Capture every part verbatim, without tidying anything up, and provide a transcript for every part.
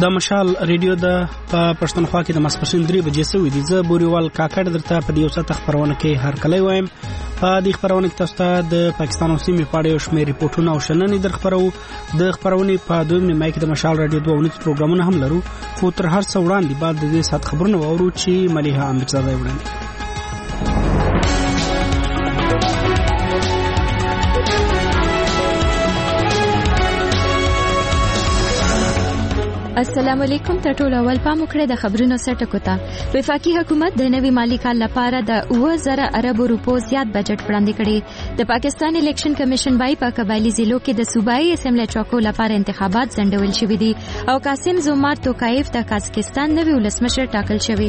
د مشال ریډیو د پښتونخوا کې د ماسپښین درې بجې سوي دي. زه بوريوال کاکړ درته په یو څه خبرونه کې هر کله وایم. په دې خبرونه کې تاسو ته د پاکستان او سیمې په اړه یو شمېر ریپورتونه او شننې در خبرو. د خبرونه په دویم نیمه کې د مشال ریډیو دوه ونیت پروګرامونه هم لرو. خو تر هر څه وړاندې بعد د دې سات خبرونه وورو چې مليحه امبچزاده وړاندې. السلام علیکم. ته ټول اول پام وکړئ د خبرونو سرټکو ته. وفاقي حکومت د نوي مالی کال لپاره د اوه زره ارب روپو زیات بجټ وړاندې کړي. د پاکستان الیکشن کمیشن وايي په قبایلی ضلعو کې د صوبایي اسمبلی چوکو لپاره انتخابات ځنډول شوي دي او قاسم زومار توکایف د قازقستان نوي ولسمشر ټاکل شوی.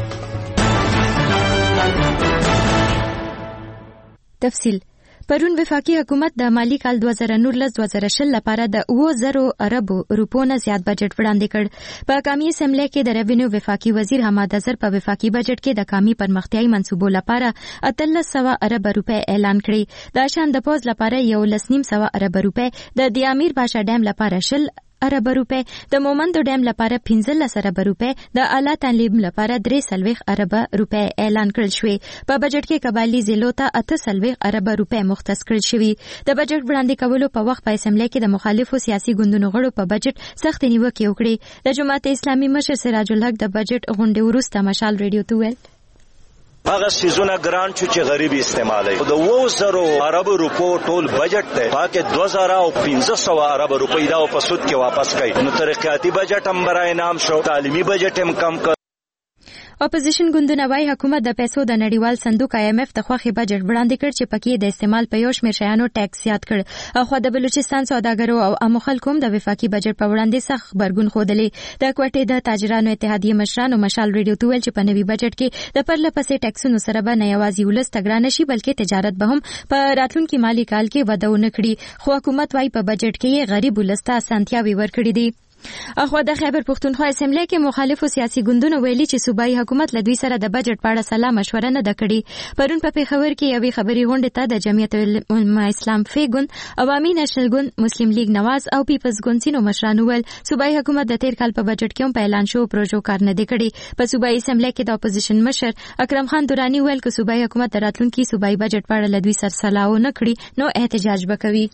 تفصیل. پرون وفاقي حکومت د مالی کال دوه زره نولس دوه زره شل لپاره د اوه زره ارب روپو نه زیات بجټ وړاندې کړ. په قومي اسمبلی کې د ریونیو وفاقي وزیر حماد اظهر په وفاقي بجټ کې د قومي پرمختیايي منصوبو لپاره اتلس سوه ارب روپے اعلان کړی. د شان د پوز لپاره یو لس نیم سوه ارب روپے، د دیامیر باشا ډیم لپاره شل ارب روپے، د مومندو ډیم لپاره پنځلس ارب روپے، د اعلی تعلیم لپاره درې سلويخ ارب روپے اعلان کړل شوی. په بجټ کې قبایلی ضلعو ته اته سلويخ ارب روپے مختص کړل شوی. د بجټ وړاندې کولو په وخت په اسمبلی کې د مخالفو سیاسي ګوندونو غړو په بجټ سخت نیوکې وکړې. د جماعت اسلامي مشر سراج الحق د بجټ غونډې وروسته مشال ریډیو ته ویل هغه سيزونه ګران شو چې غریب استعمالي. د اوه زره ارب روپو ټول بجټ ته پاکه دوه زره او پنځه سوه ارب روپۍ دا په سود کې واپس کړي. نو ترقیاتي بجټ هم برای نام شو، تعلیمي بجټ هم کم کړ. اپوزیشن ګوندونه وايي حکومت د پیسو د نړیوال صندوق آی ایم ایف د خوخي بجټ وړاندې کړ چې پکې د استعمال په یو شمېر شیانو ټیکس زیات کړ. خو د بلوچستان سوداګرو او عامو خلکو هم د وفاقي بجټ په وړاندې سخت خبرګون ښودلې. د کوټې د تاجرانو اتحادیې مشرانو مشال ریډیو ته ویل چې په نوي بجټ کې د پرله پسې ټیکسونو سره به نه یوازې ولس ته ګرانه شي بلکې تجارت به هم په راتلونکي مالي کال کې وده ونه کړي. خو حکومت وايي په بجټ کې یې غریب ولس ته اسانتیاوې ورکړي دي. اخوا د خیبر پښتونخوا اسمبلی کې مخالفو سیاسي ګوندونو ویلي چې صوبایي حکومت له دوی سره د بجټ په اړه سلا مشوره نه ده کړې. پرون په پیښور کې یوې خبري غونډې ته د جمعیت العلماء اسلام فی ګوند، عوامي نېشنل ګوند، مسلم لیگ نواز او پیپلز ګوند سينو مشرانو ویل صوبایي حکومت د تیر کال په بجټ کې هم په اعلان شو پروژو کار نه دی کړی. په صوبایي اسمبلی کې د اپوزیشن مشر اکرم خان دورانی ویل چې صوبایي حکومت د راتلونکي صوبایي بجټ په اړه له دوی سره سلا نه کړي نو احتجاج وکوي.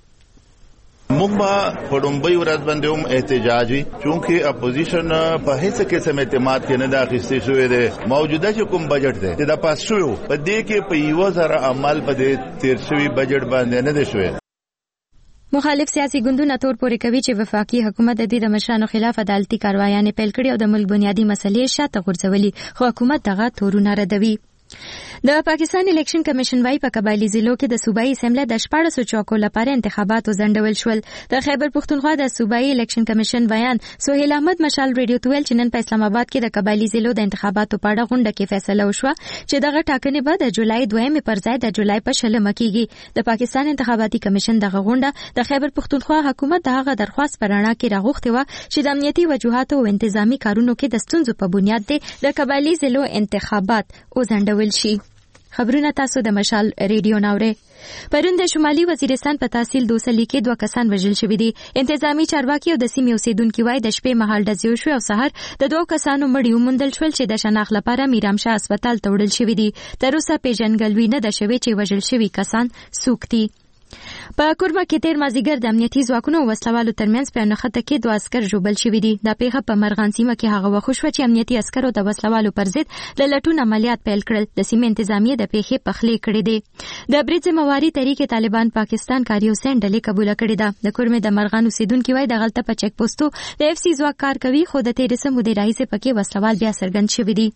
موږ به په ډومبۍ ورځ باندې هم احتجاج وي چونکې اپوزیشن په هیڅ قسم اعتماد کې نه دا اخیستې شوی دی. موجوده چې کوم بجټ دی چې دا پاس شوی په دې کې په یوه زره عمل په دې تیر شوي بجټ باندې نه دی شوی. مخالف سیاسي ګوندونه تور پورې کوي چې وفاقي حکومت د دې د مشرانو خلاف عدالتي کاروایانې پیل کړي او د ملک بنیادی مسلې شاته غورځولي، خو حکومت دغه تورونه ردوي. د پاکستان الیکشن کمیشن وايي په قبایلی ضلعو کې د صوبایي اسمبلی د شپاړسو چوکو لپاره انتخابات ځنډول شول. د خیبر پښتونخوا د صوبایي الیکشن کمیشن بیان سہیل احمد مشال ریډیو ته ویل چې نن په اسلام آباد کې د قبایلی ضلعو د انتخاباتو په اړه غونډه کې فیصله وشوه چې دغه ټاکنې به د جولای دویمې پر ځای د جولای په شلمه کېږي. د پاکستان انتخاباتي کمیشن دغه غونډه د خیبر پښتونخوا حکومت دغه درخواست پر اړه کې راغوښتې وه چې د امنیتي وجوهاتو او انتظامی کارونو کې د ستونزو په بنیاد دی د قبایلی ضلعو انتخابات وځنډول شي. خبرونه تاسو د مشال ریډیو ناوړه. پرون د شمالي وزیرستان په تحصیل دوسلی کې دوه کسان وژل شوي دي. انتظامی چارواکي او د سیمې اوسیدونکو وايي د شپې مهال ډزې وشوې او سهار د دوه کسانو مړي وموندل شول چې د شناخت لپاره میرامشاه هسپتال ته وړل شوي دي. تر اوسه پیژنګلوي نه ده شوې چې وژل شوي کسان څوک دي. په کورما کې تیر مازیګر د امنیتي ځواکونو او وسلوالو ترمنځ په نښته کې دوه عسکر ژوبل شوي دي. دا پیښه په مرغان سیمه کې هغه وخت شوه چې امنیتي عسکرو د وسلوالو پر ضد د لټون عملیات پیل کړل. د سیمې انتظامیه د پیښې پخلی کړې دي. د برید ذمہواری طریقې طالبان پاکستان کاریو سین ډلې قبول کړې ده. د کورمې د مرغان اوسیدونکو وايي د غلطه په چک پوسټو د اف سی ځواک کار کوي خو د تیر سمو د راهیسه پکې وسلوال بیا څرګند شوي دي.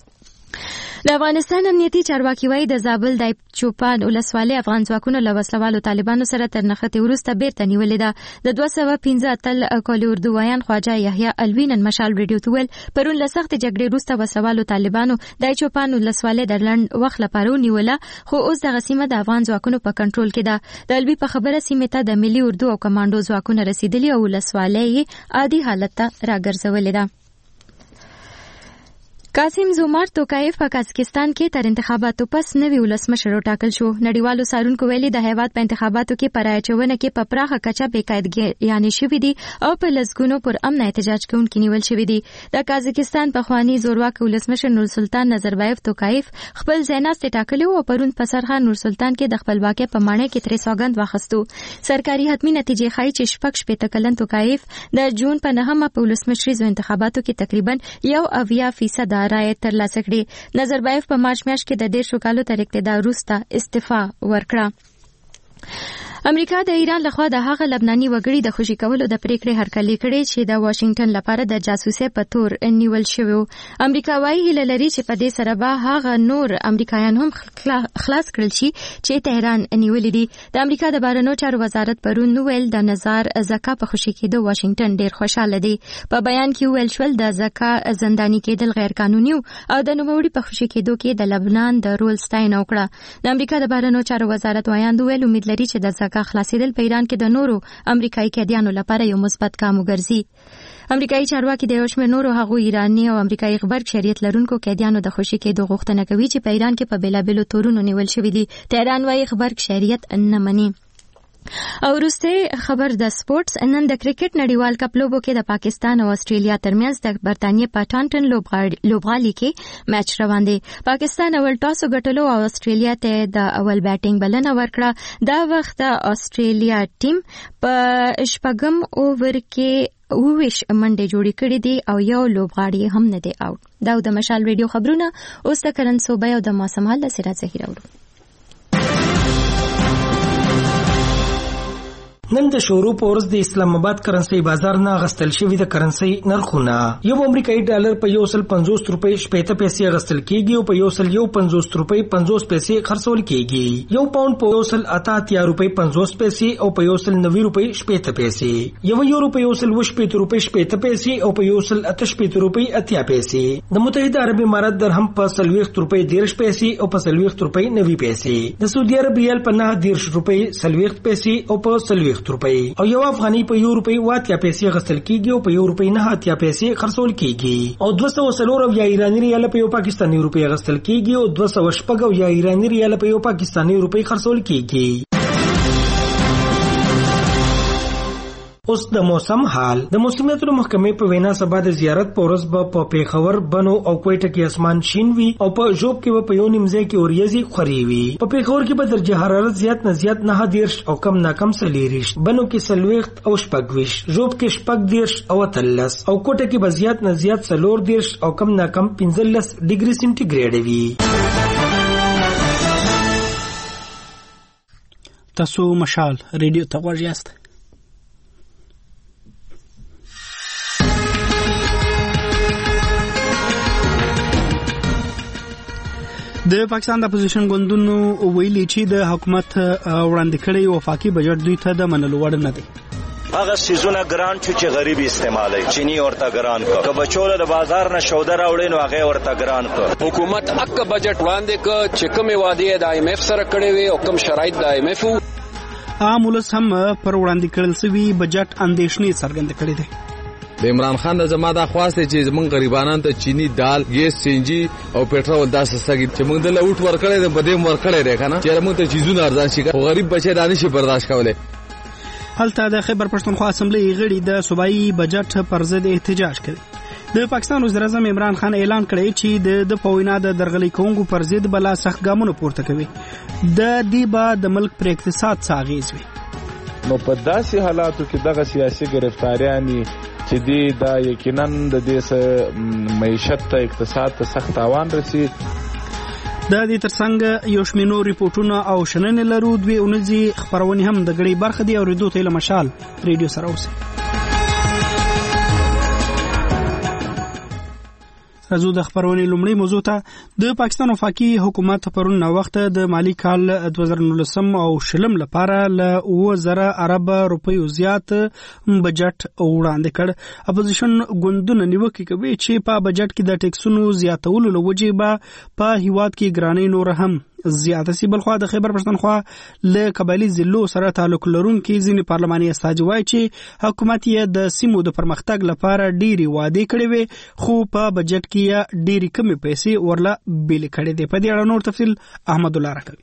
د افغانستان امنیتي چارواکي وايي د زابل د چوپان ولسوالۍ افغان ځواکونو له وسلوالو طالبانو سره تر نښتې وروسته بیرته نیولې ده. د دوه سوه پنځه اتل کالي اردوویان خواجه یحیی الوی نن مشال ریډیو ته ویل پرون له سختې جګړې وروسته وسلوالو طالبانو د چوپان ولسوالۍ د لنډ وخت لپاره ونیوله خو اوس دغه سیمه د افغان ځواکونو په کنټرول کې ده. د الوی په خبره سیمې ته د ملي اردو او کمانډو ځواکونه رسیدلي او ولسوالۍ عادي حالت ته راګرځولې ده. قاسم زومار توکایف په قزاقستان کې تر انتخاباتو پس نوی ولسمشر وټاکل شو. نړیوالو څارونکو ویلي د هیواد په انتخاباتو کې په رایچونه کې په پراخه کچه بېقاعدګي یعنی شوې دي او په لسګونو پر امن احتجاج کوونکي نیول شوي دي. د قزاقستان پخوانی زورواک ولسمشر نورسلطان نظربایف توکایف خپل ځایناستې ټاکلي او پرون په سرحد نورسلطان کې د خپلواکۍ په ماڼۍ کې ترې سوګند واخیستو. سرکاري حتمي نتیجې ښایي چې شپږ شپېته کلن توکایف د جون په نهمه په ولسمشریزو انتخاباتو کې تقریبا یو اویا فیصد رایې ترلاسه کړې. نظربایف په مارچ میاشت کې د دېرشو کالو تر اقتدار وروسته استعفا ورکړه. امریکا د ایران لخوا د هغه لبناني وګړي د خوشي کولو د پریکړې هرکلی کړي چې د واشنگټن لپاره د جاسوسۍ په تور نیول شوی. امریکا وايي هیله لري چې په دې سره به هغه نور امریکایان هم خلاص کړل شي چې تهران نیولې دي. د امریکا د بهرنیو چارو وزارت پرون ویل د نظر زکا په خوشي کېدو واشنگټن ډیر خوشاله دی. په بیان کې ویل شول د زکا زنداني کېدل غیر قانوني او د نوموړي په خوشي کېدو کې د لبنان د رول ستاینه وکړه. د امریکا د بهرنیو چارو وزارت وایاند ویل امید لري چې د زکا خلاصیدل په ایران کې د نورو امریکایي قیدیانو لپاره یو مثبت ګام وګرځي. امریکایي چارواکي د یو شمېر نورو هغو ایراني او امریکایي غبرګ شریعت لرونکو قیدیانو د خوشي کېدو غوښتنه کوي چې په ایران کې په بیلابیلو تورونو نیول شوي دي. تهران وايي غبرګ شریعت نه مني. او وروسته خبر د سپورتس. نن د کرکټ نړیوال کپ لوبو کې د پاکستان او استرالیا ترمنځ د برتانیې په ټانټن لوبغالي کې میچ روان دی. پاکستان اول ټاس وګټلو او استرالیا ته د اول بیټینګ بلنه ورکړه. دا وخت د استرالیا ټیم په شپږم اوور کې اوویش منډې جوړې کړې دي او یو لوبغاړی هم نه دی اوټ. دا د مشال ریډیو خبرونه اوس د کرن صوبه او د موسم حال سره ظاهر اورو. نن د شروع په ورځ د اسلام آباد کرنسي بازار نه غستل شوی د کرنسي نرخونه. یو امریکایي ډالر په یو سل پنځوس روپۍ شپېته پیسې غستل کیږي او په یو سل یو پنځوس روپۍ پنځوس پیسې خرڅول کیږي. یو پاوند په یو سل اته اتیا روپۍ پنځوس پیسې او په یو سل نوي روپۍ شپېته پیسې. یو یورو په یو سل شپېته روپۍ شپېته پیسې او په یو سل اته شپېته روپۍ اتیا پیسې. د متحده عرب امارات درهم په سلويخت روپۍ دیرش پیسې او په سلويخت روپۍ نوي پیسې. د سعودي عرب ریال په نه دیرش روپۍ سلويخت پیسې او په سلويخت روپۍ او یو افغاني په یو روپۍ واتیا پیسې غستل کیږي او په یو روپۍ نه اتیا پیسې خرڅول کیږي. او دوه سوه څلور یا ایراني ریال په یو پاکستاني روپۍ غستل کیږي او دوه سوه شپږ یا ایراني ریال په یو پاکستاني روپۍ خرڅول کیږي. اوس د موسم حال. د موسمیاتو محکمې په وینا سبا د زیارت په ورځ به په پیښور بنو او کوټه کې اسمان شین وي او په ژوب کې به په یو نیمځای کې اوریځي خوري وي. په پیښور کې به درجه حرارت زیات نه زیات نه دیرش او کم نه کم څلېرویشت، بنو کې څلوېښت او شپږویشت، ژوب کې شپږ دیرش او اتلس او کوټه کې به زیات نه زیات څلور دیرش او کم نه کم پنځلس ډیګري سینټیګریډ وي. تاسو مشال ریډیو ته غوږ یاست. د پاکستان د اپوزیشن ګوندونو ویلي چې د حکومت وړاندې کړی وفاقي بجټ دوی ته د منلو وړ نه دی. هغه سیزونه ګران چې غریب استعمالي چینی ورته ګران کو که بچوله د بازار نه شوده راوړي نو هغه ورته ګران کو. حکومت اک بجټ وړاندې ک چې کومه وعده د آی ایم ایف سره کړې وي او کوم شرایط د آی ایم ایف عام ولس هم پر وړاندې کړل سوي بجټ اندېښنې څرګند کړې دي. د عمران خان د زما دا خواسته چې زمونږ غریبانان ته چینی دال ګیس سینجی او پټرول داسې سګي چې موږ د لوټ ورکړې د بده ورکړې ده کنه چې موږ ته چیزونه ارزان شي خو غریب بچي دانه شي برداشت کولای. هلته د خیبر پښتونخوا اسمبلی غړي د صوبایي بجټ پر ضد احتجاج کړي. د پاکستان وزیر اعظم عمران خان اعلان کړی چې د پوینا د درغلي کوونکو پر ضد بلا سخت ګامونه پورته کوي. د دې با د ملک پر اقتصاد څاغیز وي. نو په داسې حالاتو کې دغه سیاسي گرفتاریانی چې دی دا یقینا د دې معیشت ته اقتصاد ته سخت تاوان رسي. د دې ترڅنګ یو شمېر نور ریپورټونه او شننې لرو. دوی اونځي خبرونه هم د غړي برخه دي او ریډیو ته مشال ریډیو سره اوسه. راځو د خبرونې لومړی موضوع ته. د پاکستان وفاقي حکومت پرون وخت د مالی کال دوه زره نولس او شلم لپاره ل اوه زره ارب روپیو زیات بجټ وړاندې کړ. اپوزیشن ګوندونه نیوکه کوي چې په بجټ کې د ټیکسونو زیاتولو لوجې به په هیواد کې ګرانۍ نور هم زیاته سي. بل خو د خیبر پښتونخوا له قبایلی ضلعو سره تعلق لرونکي ځینې پارلماني استازي وایي چې حکومت یې د سیمو د پرمختګ لپاره ډېری وعدې کړې وې خو په بجټ کې ډېری کمې پیسې ورله بیل کړې دي. په دې اړه نور تفصیل احمد الله راکوي.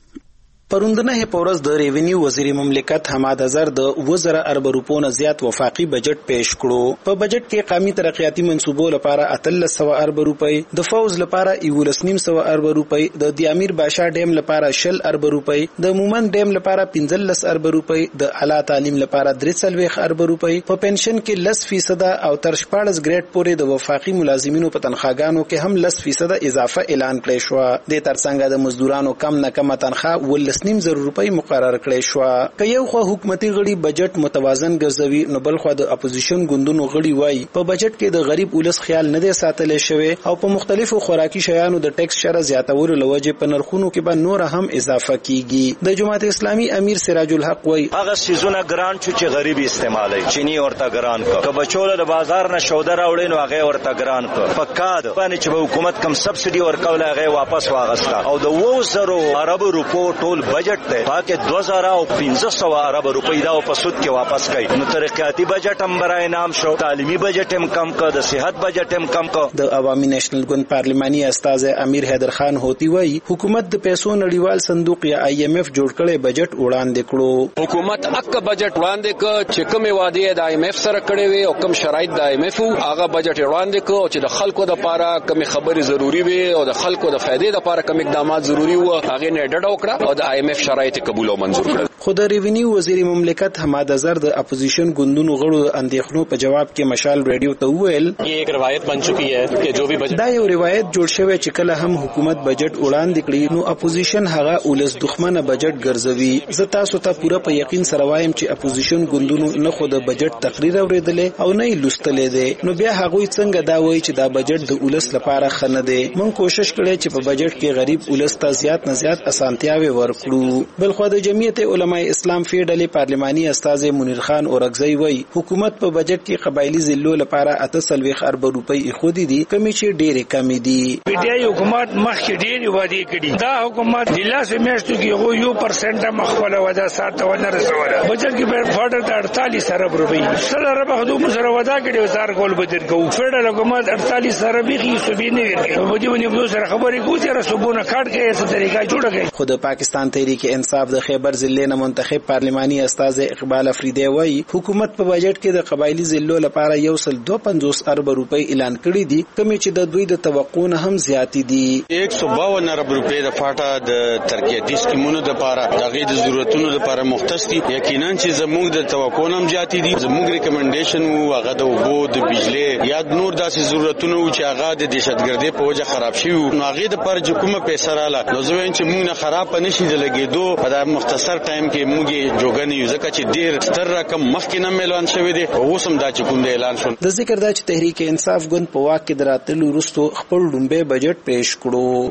پروندنه پورز د ریونیو وزیر مملکت حماد اظهر د وزره ارب روپو نه زیات وفاقي بجټ پیش کړو. په بجټ کې قومي ترقیاتي منصوبو لپاره اتلس سوه ارب روپۍ، د فوز لپاره یولس نیم سوه ارب روپۍ، د دیامیر باشا ډیم لپاره شل ارب روپۍ، د مومن ډیم لپاره پنځلس ارب روپۍ، د اعلی تعلیم لپاره درې څلوېښت ارب روپۍ، په پنشن کې لس فیصد او تر شپاړس ګریډ پورې د وفاقي ملازمینو په تنخواګانو کې هم لس فیصد اضافه اعلان کړی شو. د ترڅنګ د مزدورانو کم نه کم تنخواه ولس نیم زر روپۍ مقرر کړی شو. که یو خو حکومتي غړي بجټ متوازن ګرځوي نو بل خو د اپوزیشن ګوندونو غړي وایي په بجټ کې د غریب ولس خیال نه دی ساتل شوی او په مختلفو خوراکي شیانو د ټیکس شر زیاتولو لوجه په نرخونو کې به نور هم اضافه کیږي. د جماعت اسلامي امیر سراج الحق وایي هغه سيزونه ګران چې غریب استعمالي چيني ورته ګران کو که بچول د بازار نه شوده راوړي نو هغه ورته ګران کو پکاد باندې چې حکومت کم سبسيډي ورکول هغه واپس واغستا او د وو زرو عرب روپو ټول بجټ پاکه دو هزار او پنځه سوه ارب روپۍ دا په سود کې واپس کړي. نو ترقیاتي بجټ هم برای نام شو، تعلیمي بجټ هم کم کړ، د صحت بجټ هم کم کړ. د عوامي نېشنل ګوند پارلماني استاد امیر حیدر خان هوتی وایي حکومت د پیسو نړیوال صندوق یا آی ایم ایف جوړ کړي بجټ وړاندې کړو. حکومت اک بجټ وړاندې ک چې کومه وعده د آی ایم ایف سره کړې وي او کوم شرایط د آی ایم ایف هغه بجټ وړاندې کو چې د خلکو د لپاره کوم خبري ضروری وي او د خلکو د فائدې لپاره کوم اقدامات ضروری وو هغه نه ډډ وکړه او د آی ایم ایف شرایط قبول او منظور کړل. خو د ریونیو وزیر مملکت حماد اظهر د اپوزیشن ګوندونو غړو اندېښنو په جواب کې مشال ریډیو ته وویل یہ ایک روایت بن چکی ہے کہ جو بھی دا یو روایت جوړ شوی چې کله هم حکومت بجټ وړاندې کړي نو اپوزیشن هغه ولس دښمنه بجټ ګرځوي. زه تاسو ته پوره په یقین سره وایم چې اپوزیشن ګوندونو نه خو د بجټ تقریر اوریدلې او نه یې لوستلې دي نو بیا هغه څنګه دا وایي چې دا بجټ د ولس لپاره خنه دی. مونږ کوشش کړی چې په بجټ کې غریب ولس ته زیات نه زیات اسانتیاوي ورکړو. بل خو د جمعیت علماء اسلام فیډلې پارلماني استاد منیر خان اورګزی وایي حکومت په بجټ کې قبایلی ضلعو لپاره اته څلوېښت ارب روپۍ ایښودې دي کمې چې ډېرې کمې دي. پیډای حکومت مخکې ډېرې وعدې کړي دا حکومت د لاسو میاشتو کې هغوی یو پرسنټ هم خپله وعده ساته ونه رسوله. بجټ کې به فډر د اړتالیس ارب روپۍ سل اربه خو دوی سره وعده کړې او سار کول به درکوو. فیډرل حکومت اړتالیس ارب یې صوبې نه ورکوي په دې باندې دوی سره خبرې کوي چې صوبونه کاټ کوي څه طریقه جوړه کوي. خو د پاکستان تحریک انصاف د خیبر ضلع نه منتخب پارلماني استاد اقبال افریدی وایي حکومت په بجټ کې د قبایلی ضلعو لپاره یو سل دوه پنځوس ارب روپۍ اعلان کړي دي کومې چې د دوی د توقع نه هم زیات دي. یک سو باون ارب روپۍ د فاټا د ترقیاتي سکیمونو لپاره د غي د ضرورتونو لپاره مختص دي. یقینا چې زموږ د توقع نه هم زیات دي. زموږ ریکمنډیشن وو هغه د اوبو د بجلی یا نور داسې ضرورتونو چې هغه د دهشتګردۍ په وجه خراب شوي نو هغه د پر حکومت پیسې رااله نو زه وایم چې موږ نه خراب نشي د لګېدو په دا مختصر ټایم کې موږ جوګنی یو ځکه چې ډیر ستر رقم مخکې نه اعلان شوی دی او اوس هم دا چې کوم دی اعلان شو. د ذکر دا چې تحریک انصاف ګوند په واک کې دراتلو وروسته خپل لومبه بجټ پیش کړو.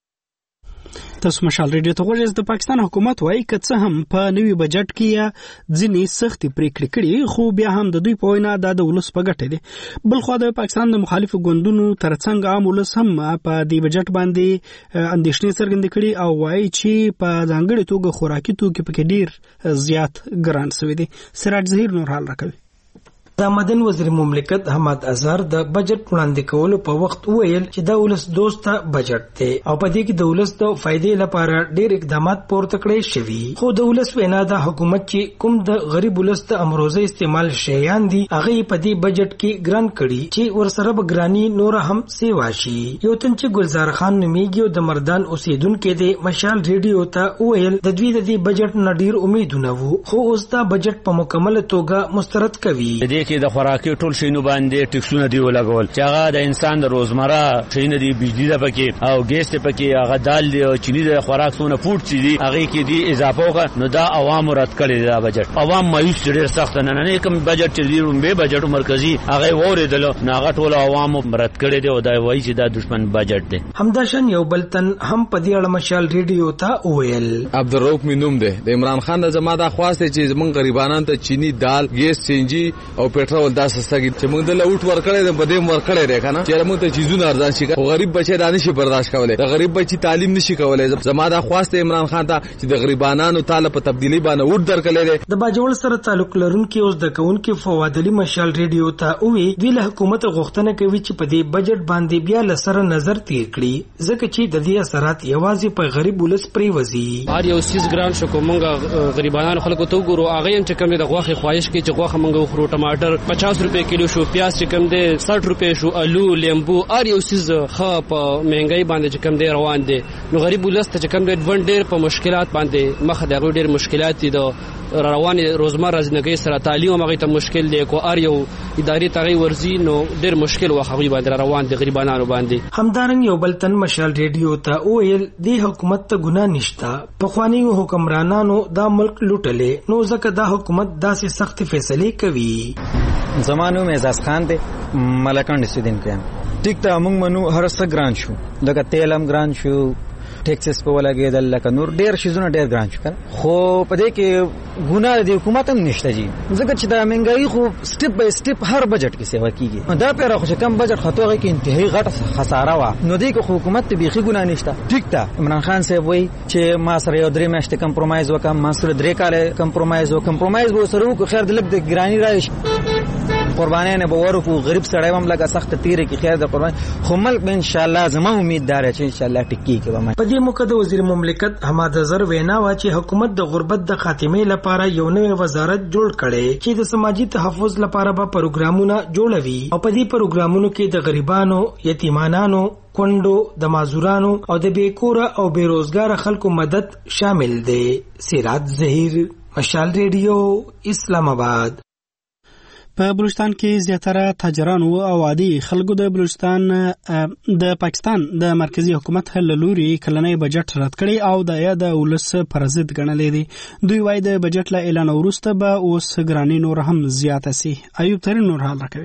تاسو مشال ریډیو ته غوږی د پاکستان حکومت وایي که څه هم په نوي بجټ کې یا ځینې سختې پریکړې کړي خو بیا هم د دوی په وینا دا د ولس په ګټه دي. بل خو د پاکستان د مخالفو ګوندونو ترڅنګ عام ولس هم په دې بجټ باندې اندېښنې څرګندې کړي او وایي چې په ځانګړې توګه خوراکي توکي پکې ډیر زیات ګران شوي دي. سراج ظهیر نور حال راکوي. د مدن وزیر مملکت حماد اظهر د بجټ وړاندې کولو په وخت ویل چې دا ولس دوسته بجټ دی او په دې کې د ولس د فائدې لپاره ډېر اقدامات پورته کړی شوي. خو د ولس وینا د حکومت چې کوم د غریب ولس د امروزه استعمال شیان دي هغه په دې بجټ کې ګران کړي چې ورسره به ګرانی نور هم سیوا شي. یو تن چې ګلزار خان نومیږي او د مردان اوسیدونکو دی مشال ریډیو ته ویل د دوی د دې بجټ نه ډېر امیدونه وو خو اوس دا بجټ په مکمل توګه مسترد کوي. کې د خوراکي ټول شینو باندې ټیکسونه دی ولګول چې هغه د انسان د روزمره شینو دی بجلی ده پکې او ګیس ته پکې هغه دال دی او چینی د خوراکونه فوډ چي دي هغه کې دی اضافه وکړه نو دا عوام رد کړي دا بجټ. عوام مایوس ډېر سخت نه نه کوم بجټ چې دی رومبه بجټ مرکزی هغه وریدل نو هغه ټول عوام رد کړي دی او دا وایي چې دا دشمن بجټ دی. همداشن یو بلتن هم په دې اړه مشال ریډیو ته ویل. عبدالرؤف مینوم دی د عمران خان د زما د خواسته چې زمون غریبانو ته چینی دال ګیس سنجي او پېټرول دا سستګي چې موږ د لوټ ورکړې د بده ورکړې ده کنه چې موږ ته چیزونه ارزان شي او غریب بچي دا نشي برداشت کولای د غریب بچي تعلیم نشي کولای زما دا خواسته عمران خان ته چې د غریبانو تعالی په تبدیلی باندې وډ درکړي د باجوړ سره تعلق لرونکي اوس د کونکي فواد علي مشال ریډیو ته وی دوی له حکومت غوښتنه کوي چې په دې بجټ باندې بیا لسره نظر تیر کړي ځکه چې د دې اثرات یوازې په غریب ولس پرې وځي. هر یو سیس ګران شو کومه غریبانو خلکو ته وګورو هغه هم چې کوم د غوښه خواهش کوي چې غوښه مونږ وخورو ټماټر پچاس روپے کیلو شو پیاز چې کوم دی ساठ روپے شو الو لیمبو هر یو سیس خا په مهنګای باندې چې کوم دی روان دي نو غریب ولس ته چې کوم دی ډیر په مشکلات باندې مخ د ډیر مشکلات دي د روان روزمره ژوندۍ سره تعلیم هغه ته مشکل دی کو ار یو اداري تغي ورزي نو ډیر مشکل واخوي باندې روان دي غریبانو باندې. همدارنګ یو بلتن مشال ریډیو ته ویل دی حکومت ته ګناه نشتا په خواني حکمرانانو دا ملک لوټلې نو ځکه دا حکومت داسې سخت فیصله کوي. زمانو میں اعزاز خان دے ملکان ډیسیډین کړم ټیک ته موږ منو هر څه ګران شو لکه تیل هم ګران شو ټیکسس په ولګېدل لکه نور ډیر شیزونه ډیر ګران شو خو په دې کې ګناه دی حکومت هم نشته جی ځکه چې دا مهنګای خو سټپ بای سټپ هر بجټ کې سیوا کیږي دا پیره خو کم بجټ خطوغه کې انتهایی غټ خساره وا نو دی کو حکومت ته بيخي ګناه نشته. ټیک ته عمران خان صاحب وای چې ما سره یو درې میاشتې کمپرمایز وکم ما سره درې کاله کمپرمایز وکم کمپرمایز وو سره کو خیر د لګ د ګرانی راشي قربانای نه باور کو غریب سړی هم لګه سخت تیرې کې خیر د قربان خو ملک به ان شاء الله زما امید دار چې ان شاء الله ټکی کې په دې موقع د وزیر مملکت حماد اظهر وینا وا چې حکومت د غربت د خاتمه لپاره یو نوې وزارت جوړ کړي چې د سماجی تحفظ لپاره به پروګرامونه جوړوي او په دې پروګرامونو کې د غریبانو یتیمانانو کندو د مازورانو او د بیکوره او بیروزګار خلکو مدد شامل دی. سراج ظهیر مشال ریډیو اسلام آباد. په بلوچستان کې زیاتره تاجران او عادي خلکو د بلوچستان د پاکستان د مرکزی حکومت له لوري کلنۍ بجټ رد کړي او د یا د ولس پر ضد ګڼلې دي. دوی وايي د بجټ له اعلان وروسته به اوس ګراني نور هم زیاته سي. ایوب ترین نور حال راکوي.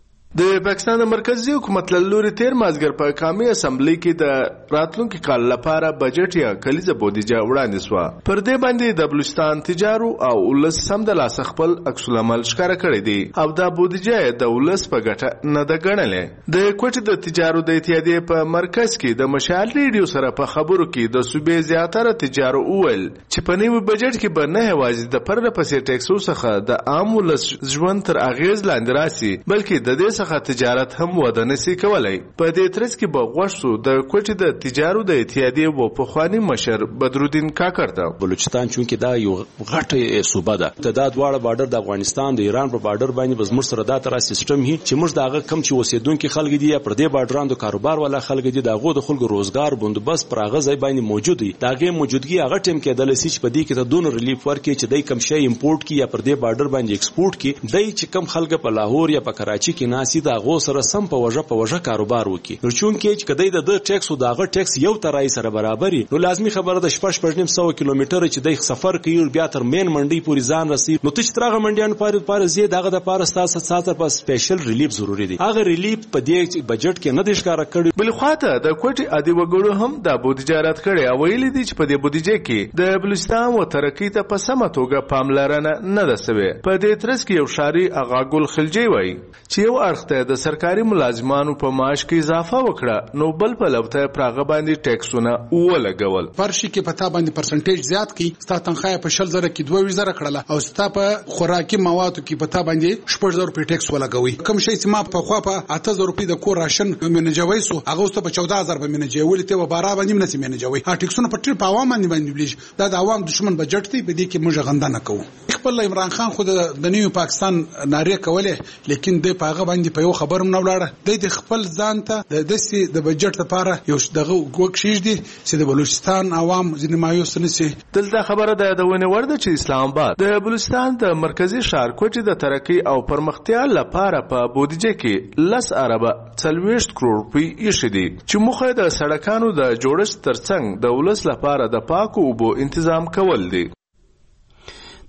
د پاکستان د مرکزی حکومت له لوري تیر مازګر په قومي اسمبلی کې د راتلونکي کال لپاره بجټ یا کلیزه بودیجه وړاندې شو. پر دې باندې د بلوچستان تجارو او ولس سم د لاس خپل عکس العمل ښکاره کړی دی او دا بودیجه د ولس په ګټه نه ده ګڼلې. د کوټې د تجارو د اتحادیې په مرکز کې د مشال ریډیو سره په خبرو کې د صوبې زیاتره تجارو اول چې په نوي بجټ کې به نه یوازې د پرله پسې ټیکسو څخه د عام ولس ژوند تر اغیز لاندې راسي بلکې د دې څخه تجارت هم وده نشي کولای. په دې ترڅ کې به غوښتو د کوټې د تجارو د اتحادیې و پخوانی مشر بدرالدین کاکړ ته بلوچستان چونکه دا یو غټه صوبه ده د دا دواړه بارډر د افغانستان د ایران په بارډر باندې بزمر سره دا تر سیستم هي چې موږ داغه کم چې اوسیدونکو خلک دي پر دې بارډرانو کاروبار ولا خلک دي داغه د خلکو روزګار بندوبست پر هغه ځای باندې موجود دي داغه موجودګي هغه ټیم کې د لسی په دې کې ته دون ریلیف ورکړي چې دای کم شی امپورټ کی یا پر دې بارډر باندې ایکسپورټ کی دای چې کم خلک په لاهور یا په کراچي کې ناسي دا غو سره سم په وجه په وجه کاروبار وکي نو چون کې چې کدی د ټیکس او داغه ټیکس یو ترای سره برابرۍ نو لازمي خبره د شپږ پنځه سو کیلومتر چې د سفر کوي بیا تر مین منډي پورې ځان رسي نو ته چې ترغه منډیان پاره پاره زی دغه د پاره ستاسو ساتره په سپیشل ریلیف ضروری دی هغه ریلیف په دې بجټ کې نه د ښکارا کړی بل خواته د کوټي ادي وګړو هم د بودیجه رات کړي او ویل دي چې په دې بودیجه کې د بلوچستان و ترقی ته په سمه توګه پاملرنه نه ده شوې. په دې ترڅ کې یو شاري اغاګل خلجی وای چې یو اړخته د سرکاري ملازمانو په معاش کې اضافه وکړه نو بل په لوته پراغه باندې ټیکسونه ولګول پرشي کې پتا باندې پرسنټیج زیات کی ستا تنخواه په شل زره کې دوه زره کړله او ستا په خوراکي موادو کې پتا باندې شپږ زره په ټیکس ولګوي کوم شی چې ما په خوا په اته زره په د کور راشن منجوي سو هغه ست په چودہ هزار په منجوي ولته و بارا باندې منسي منجوي ها ټیکسونه په ټیر په عوام باندې باندې بلیږي دا د عوام دشمن بجټ دی په دې کې موږ غنده نه کوو. خپل عمران خان خو د نیو پاکستان ناری کوله لیکن د پاغه باندې په یو خبر نه ولاړه د خپل ځان ته د دسي د بجټ لپاره یو دغه وکشیش دي چې د بلوچستان عوام ځنې مایوس نشي. دلته خبره ده د ونه ورده چې اسلام آباد د بلوچستان د مرکزی ښار کوټې د ترقی او پرمختیا لپاره په بودیجه کې لس اربه څلوېښت کروڑ روپۍ ایښي دي چې موخه د سړکانو د جوړښت ترڅنګ د ولس لپاره د پاکو اوبو تنظیم کول دي.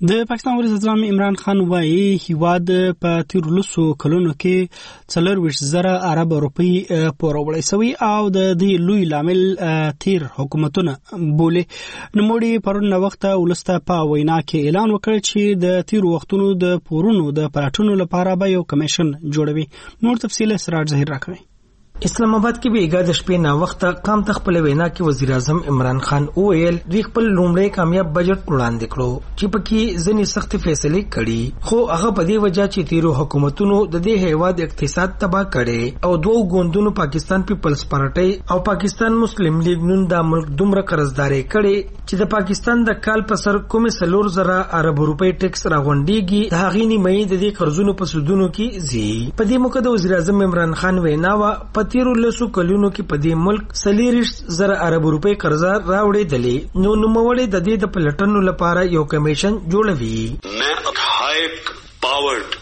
د پاکستان وزیراعظم عمران خان وایي هیواد په تیر لسو کلونو کې څلورویشت زره ارب روپۍ پوروړی سوی او د دې لوی لامل تیر حکومتونه بولي. نوموړي پرون وخته ولسته په وینا کې اعلان وکړ چې د تیر وختونو د پورونو د پراټونو لپاره به یو کمیشن جوړوي. نور تفصیل سراج ظهیر راکوي. اسلام آباد کې به اګاد شپې نا وخت قام تخپل وینا کې وزیر اعظم عمران خان اویل دوی خپل لومړی کامیاب بجټ وړاندې کړو چې پکې ځینې سخت فیصلې کړي، خو هغه په دې وجہ چې تیرو حکومتونو د دې هیواد اقتصاد تباہ کړي او دوه ګوندونو پاکستان پیپلز پارټي او پاکستان مسلم لیگ نن د ملک دومره قرضداري کړي چې د پاکستان د کال په سر کومه سلور زره ارب روپۍ ټیکس راغونډيږي د هغې نیمه د دې قرضونو په سودونو کې زی. په دې موقع د وزیر اعظم عمران خان وینا وا تیرو لسو کلونو کې په دې ملک سلیریش زره ارب روپۍ قرضه راوړې دلې نو نوموړي د دې د پلټنو لپاره یو کمیشن جوړوي. میں ہائی پاورډ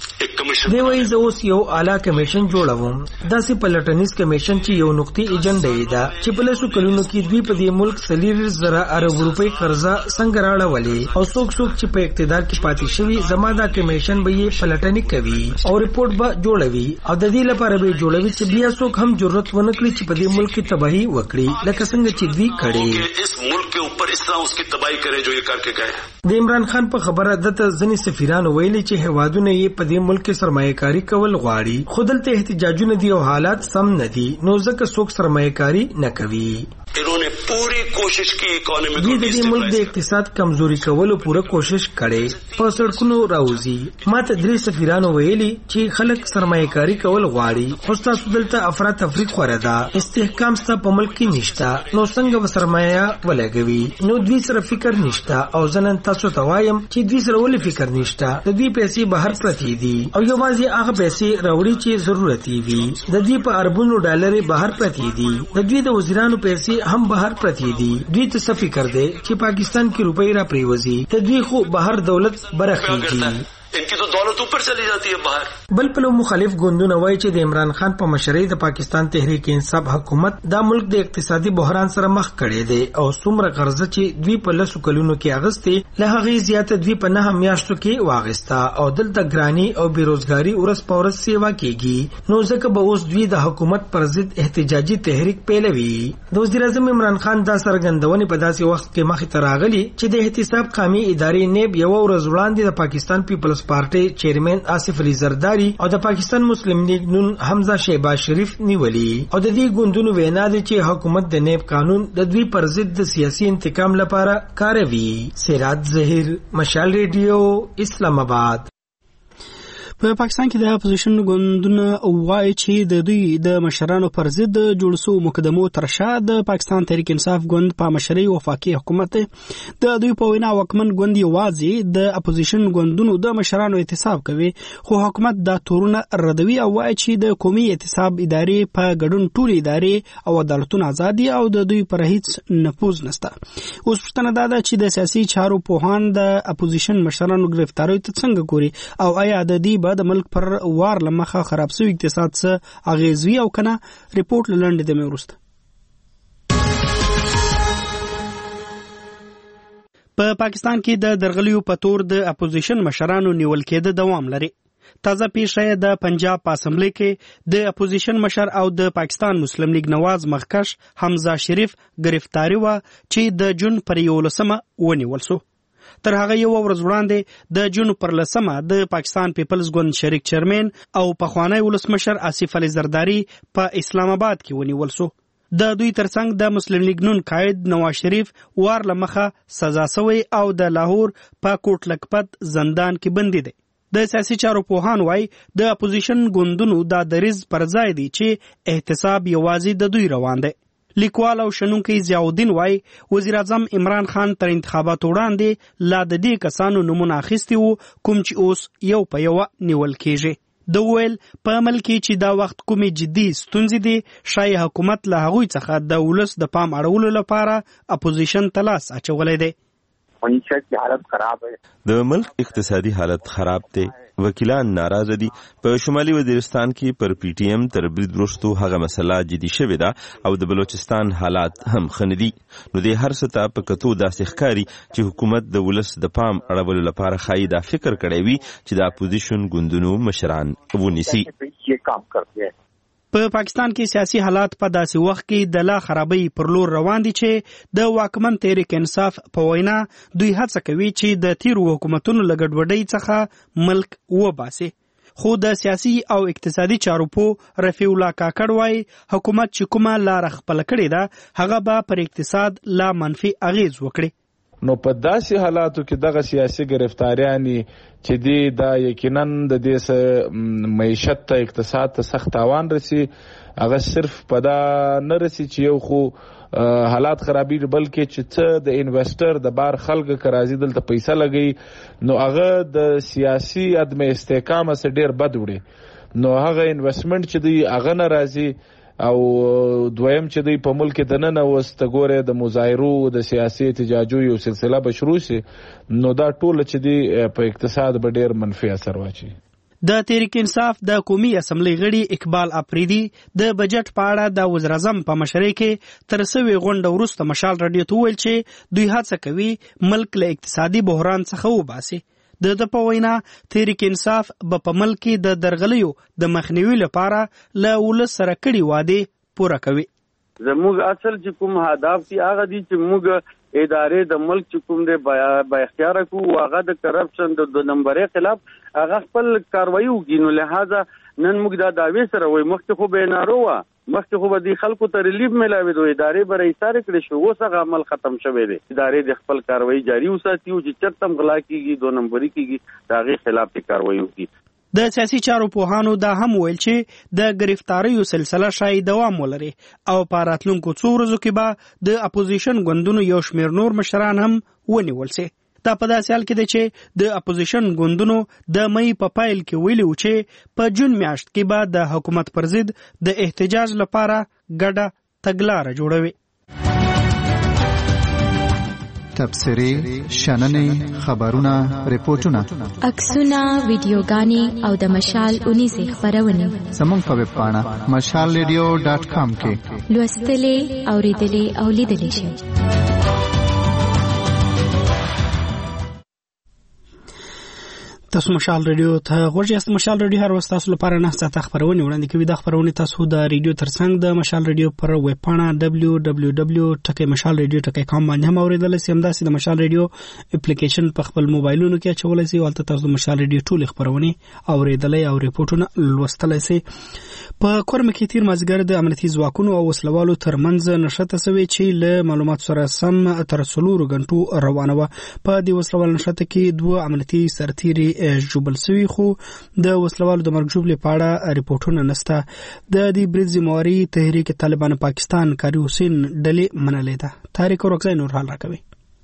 دی وایي زه اوس یو اعلی کمیشن جوړوم، داسې پلټنیز کمیشن چې یو نقطې ایجنډا یې ده چې په لسو کلونو کې دوی په دې ملک سلیریش زره ارب روپۍ قرضه څنګه راړولې او څوک څوک چې په اقتدار کې پاتې شوي زما دا کمیشن به یې پلټنې کوي او رپورټ به جوړوي او د دې لپاره به جوړوي چې بیا څوک هم جرأت ونه کړي چې په دې ملک کې تباہي وکړي لکه څنګه چې دوی کړي اس ملک کے اوپر اس طرح اس کی تباہی کرے جو یہ کر کے گئے. د عمران خان په خبره دته ځنې سفیرانو ویلي چې هوادونه یې په دې ملک کې سرمایه کاری کول غواړي، خو دلته احتجاجونه دي او حالات سم نه دي نو ځکه څوک سرمایه کاری نه کوي. انہوں نے پوری کوشش کی اکانومی دوی د دې ملک د اقتصاد کمزوري کولو پوره کوشش کړي، په سړکونو راوځي. ماته درې سفیرانو ویلي چې خلک سرمایه کاری کول غواړي خو تاسو دلته افراط تفریط خوره ده، استحکام ستا په ملک کې نشته نو څنګه به سرمایه ولګوي. نو دوی سره فکر نشته او زنن تاسو ته وایم چې دوی سره ولې فکر نشته. د دوی پیسې بهر پرتې دي او یوازې هغه پیسې راوړي چې ضرورت وي. د دوی په اربونو ډالر بهر پرتې دي، د دوی د وزیرانو پیسې هم بهر پرتی دي. دوی ته څه فکر دی چې پاکستان کې روپۍ را پریوزي، ته دوی خو بهر دولت برخیږي، ان کی تو دولت اوپر چلی جاتی ہے باہر. بل پلو مخالف ګوندونه وایي چې د عمران خان په مشرۍ د پاکستان تحریک انصاف حکومت دا ملک د اقتصادي بحران سره مخ کړي دي او څومره قرضه چې دوی په لسو کلونو کې اغستې له هغې زیاته دوی په نهه میاشتو کې واغسته او دلته ګراني او بیروزګاري ورځ په ورځ سیوا کیږي. نو ځکه به اوس دوی د حکومت پر ضد احتجاجي تحریک پیلوي. د وزیر اعظم عمران خان دا څرګندونې په داسې وخت کې مخې ته راغلي چې د احتساب قومي ادارې نیب یو ورځ وړاندې د پاکستان پیپلز پارټي چیرمن آصف علي زرداری او د پاکستان مسلم لیگ نون حمزه شهباز شریف نیولي او د دې ګوندونو وینا ده چې حکومت د نیب قانون د دوی پر ضد د سیاسي انتقام لپاره کاروي. سراج ظهیر، مشال ریډیو، اسلام آباد. په پاکستان کې د اپوزیشن ګوندونه وایي چې د دوی د مشرانو پر ضد جوړ شو مقدمو ترشا د پاکستان تحریک انصاف ګوند په مشرۍ وفاقي حکومت د دوی په وینا واکمن ګوند یوازې د اپوزیشن ګوندونو د مشرانو احتساب کوي، خو حکومت دا تورونه ردوي او وایي چې د قومي احتساب ادارې په ګډون ټول ادارې او عدالتونه ازادي او د دوی پر هیڅ نفوذ نشته. اوس پوښتنه دا ده چې د سیاسي چارو پوهان د اپوزیشن مشرانو گرفتاریو ته څنګه ګوري او آیا د دې د ملک پر وار لمخه خراب شوی اقتصاد څخه اغیزوي او کنه. ریپورت لنډ د مې په پاکستان کې د درغلیو په تور د اپوزیشن مشرانو نیول کېده دوام لري. تازه پیښه د پنجاب په اسمبلی کې د اپوزیشن مشر او د پاکستان مسلم لیگ نواز مخکش حمزه شریف گرفتاری و چې د جون پر یولسمه ونیول شو. تر هغه یو ورځ وړاندې د جون پر لسمه د پاکستان پیپلز ګوند شریک چیرمن او پخوانی ولسمشر آصف علي زرداری په اسلام آباد کې ونیول شو. د دوی ترڅنګ د مسلم لیگ نون قائد نواز شریف وار لمخه سزا سوی او د لاهور په کوټ لکپت زندان کې بندي دی. د سیاسي چارو پوهان وایي د اپوزیشن ګوندونو دا دریز پر ځای دی چې احتساب یوازې د دوی روان دی. لیکوال او شنونکی ضیاءالدین وایي وزیر اعظم عمران خان تر انتخاباتو وړاندې لا د دې کسانو نومونه اخیستي وو کوم چې اوس یو په یوه نیول کیږي. د ویل په عمل کې چې دا وخت کومې جدي ستونزې دي شاید حکومت له هغوی څخه د ولس د پام اړولو لپاره اپوزیشن ته لاس اچولی دی. معیشت کی حالت خراب ہے، د ملک اقتصادي حالت خراب دی، وکیلان ناراضه دي. په شمالي وزیرستان کې پر پی ټی ایم تر برید وروسته هغه مسله جدي شوې ده او د بلوچستان حالات هم ښه نه دي. نو د هر څه ته په کتو داسې ښکاري چې حکومت د ولس د پام اړولو لپاره ښایي دا فکر کړی وي چې د اپوزیشن ګوندونو مشران ونیسي. په پاکستان کې سیاسي حالات په داسې وخت کې د لا خرابۍ پر لور روان دي چې د واکمن تحریک انصاف په وینا دوی هڅه کوي چې د تیرو حکومتونو له ګډوډۍ څخه ملک وباسي. خو د سیاسي او اقتصادي چارو په رفیع الله کاکړ وایي حکومت چې کومه لار خپل کړې ده هغه به پر اقتصاد لا منفي اغیز وکړي. نو په داسې حالاتو کې دغه سیاسي گرفتاریانی چې دی دا یقینا د دې معیشت ته اقتصاد ته سخت تاوان رسی هغه صرف په دا نه رسی چې یو خو حالات خرابي بلکې چې څه د انویسټر د بار خلک کرازي دلته پیسې لګي نو هغه د سیاسي عدم استحکام سره ډیر بد وړي نو هغه انویسټمنت چې دی هغه ناراضي او دویم چې دی په ملک د نن اوست ګوره د مظاهرو د سیاسي احتجاجو یو سلسله به شروع شي نو دا ټول چې دی په اقتصاد به ډیر منفي اثر واچي. د تحریک انصاف د قومي اسمبلی غړي اقبال افریدي د بجټ په اړه د وزیر اعظم په مشرۍ کې تر سوي غونډه وروسته مشال رادیو ته ویل چې دوی هڅه کوي ملک له اقتصادي بحران څخه وباسي. د د په وینا تحریک انصاف به په ملک کې د درغلیو د مخنیوي لپاره له ولس سره کړي وعده پوره کوي. زموږ اصل چې کوم هدف دی هغه دی چې موږ ادارې د ملک چې کوم دی با اختیار کو هغه د کرپشن د دو نمبرې خلاف هغه خپل کاروایی وکړي. نو لہذا نن موږ دا دعوی سره وای مخکې خو به ناروا مخکې خو به د خلکو ته ریلیف ملاوي دوی ادارې به ایثار کړي شو اوس هغه عمل ختم شوی دی. ادارې د خپل کاروایی جاری وساتي او چې چرته غلا کیږي دو نمبرې کیږي دا غي خلاف کاروایی وکړي. د سیاسي چارو پوهانو دا هم ویل چې د گرفتاریو سلسله شاید دوام ولري او په راتلونکو څو ورځو کې به د اپوزیشن ګوندونو یو شمېر نور مشران هم ونیول شي. دا په داسې حال کې دی چې د اپوزیشن ګوندونو د مې په پایل کې ویلي و چې په جون میاشت کې به د حکومت پر ضد د احتجاج لپاره ګډه تګلاره جوړوي. تبصرې، شننې، خبرونه، ریپورتونه، عکسونه، ویډیوګانې او د مشال اونیزې خپرونې زموږ په ویب پاڼه مشال ریډیو ډاټ کام کې لوستلې، اوریدلې او لیدلې شئ. تاسو مشال ریډیو ته غوږ یاست. مشال ریډیو هر وخت تاسو لپاره نه ستاسو خبرونه وړاندې کوي. د خبرونه تاسو د ریډیو ترڅنګ د مشال ریډیو پر ویب پاڼه دبلیو دبلیو دبلیو ټکی مشال ریډیو ټکی کام باندې هم اوریدل شئ. همداسې د مشال ریډیو اپلیکیشن په خپل موبایلونو کې اچولای شئ او تاسو د مشال ریډیو ټول خبرونه اوریدلای او ریپورتونه لوستلای شئ. په کورم کې تیر مازګر د امنیتي ځواکونو او وسلوالو ترمنځ نشته سوي چې له معلومات سره سم تر څلورو غنټو روانه و. په دې وسلوال نشته کې دوه امنیتي سرتیري جوبل سوي خو د وسلوالو د مرګ جوړې په اړه ریپورتونه نشته. د دې برید ذمہواري تحریک طالبان پاکستان کاری حسین ډلې منلې ده. تاریخ ورکزای نور حال راکوي.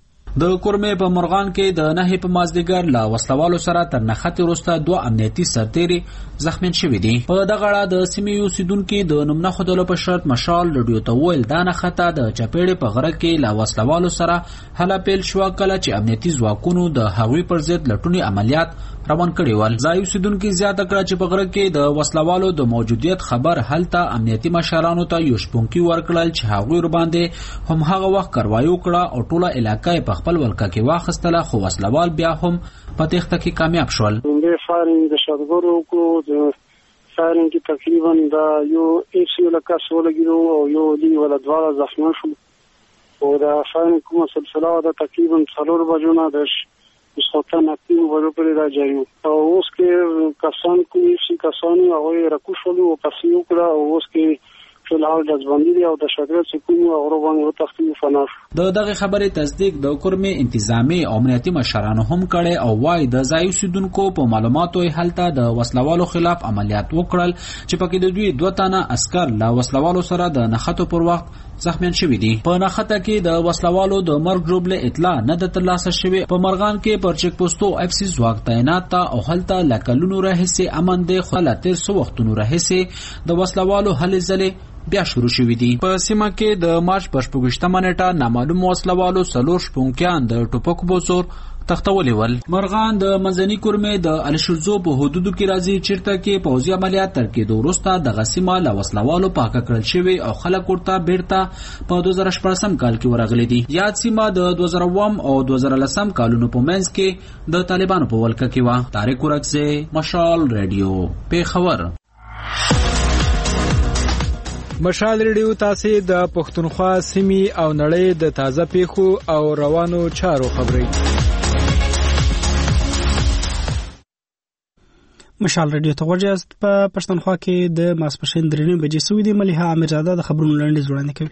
د کورمې په مرغان کې د نهي په مازدیګر لا وسلوالو سره تر نخښتې وروسته دوه امنیتي سرتیري زخمیان شوي دي. په دغه اړه د سیمې اوسیدونکي د نوم نه ښودلو په شرط مشال رادیو ته وویل دا نښته د چپېړې په غره کې لا وسلوالو سره هله پیل شوه کله چې امنیتي ځواکونو د هغوی پر ضد لټونې عملیات روان کړي ول. ځای اوسیدونکي زیاته کړه چې په غره کې د وسلوالو د موجودیت خبر هلته امنیتي مشرانو ته یو شپونکي ورکړل چې هغوی ورباندې هم هغه وخت کاروایی وکړه او ټوله علاقه یې په خپل ولکه کې واخیستله خو وسلوال بیا هم په تېښته کې کامیاب شول. د فایرنګ د شاتګرو وکړو د فایرنګ کې تقریبا دا یو ایس یو لکه ولګېدو او یو دی ولا دواړه زخمیان شول او د فایرنګ کومه سلسله ده تقریبا څلور بجو نه د سخوتن اکتیو بجو پرې دا جاری و او اوس کې کسان کومې چې کسان هغوی راکوشولي او پسې وکړه او اوس کې فلحال دزبندی دی او د شاګرد سکون او غروبان او تخفیف فناف. د دغه خبرې تصدیق د کورمې انتظامی او امنیتي مشرانو هم کړي او وايي د ځای اوسیدونکو په معلوماتو هلته د وسلوالو خلاف عملیات وکړل چې پکې د دوی دوه تنه عسكر لا وسلوالو سره د نښتو پر وخت زخمیان شوي دي. په نښته کې د وسلوالو د مرګ ژوبلې اطلاع نه ده ترلاسه شوې. په مرغان کې پر چیک پوسټو اف سی ځواک تعینات ته او هلته له کلونو راهیسې امن دی خو له تېر څو وختونو راهیسې د وسلوالو هلې ځلې بیا شروع شوي دي. په سیمه کې د مارچ په شپږویشتمه نیټه نامعلوم وسلوالو څلور شپونکیان د ټوپکو په زور تختولې ول. مرغان د منځني کورمې د الشرزو په حدودو کې راځي چیرته کې پوځي عملیات تر کېدو وروسته دغه سیمه له وسلوالو پاکه کړل شوې او خلک ورته بیرته په دوه زره شپږم کال کې ورغلي دي. یاد سیمه د دوه زره اووم او دوه زره لسم کالونو په منځ کې د طالبانو په ولکه کې و. طارق ورکزی، مشال ریډیو، پیښور. مشال ریډیو تاسو د پښتونخوا سیمې او نړۍ د تازه پیښو او روانو چارو خبري. مشال ریډیو ته ورجاست. په پښتونخوا کې د ماسپښین درې نیمې بجې سوي دي. مليحه امیرزاده د خبرونو لنډیز وړاندې کوي.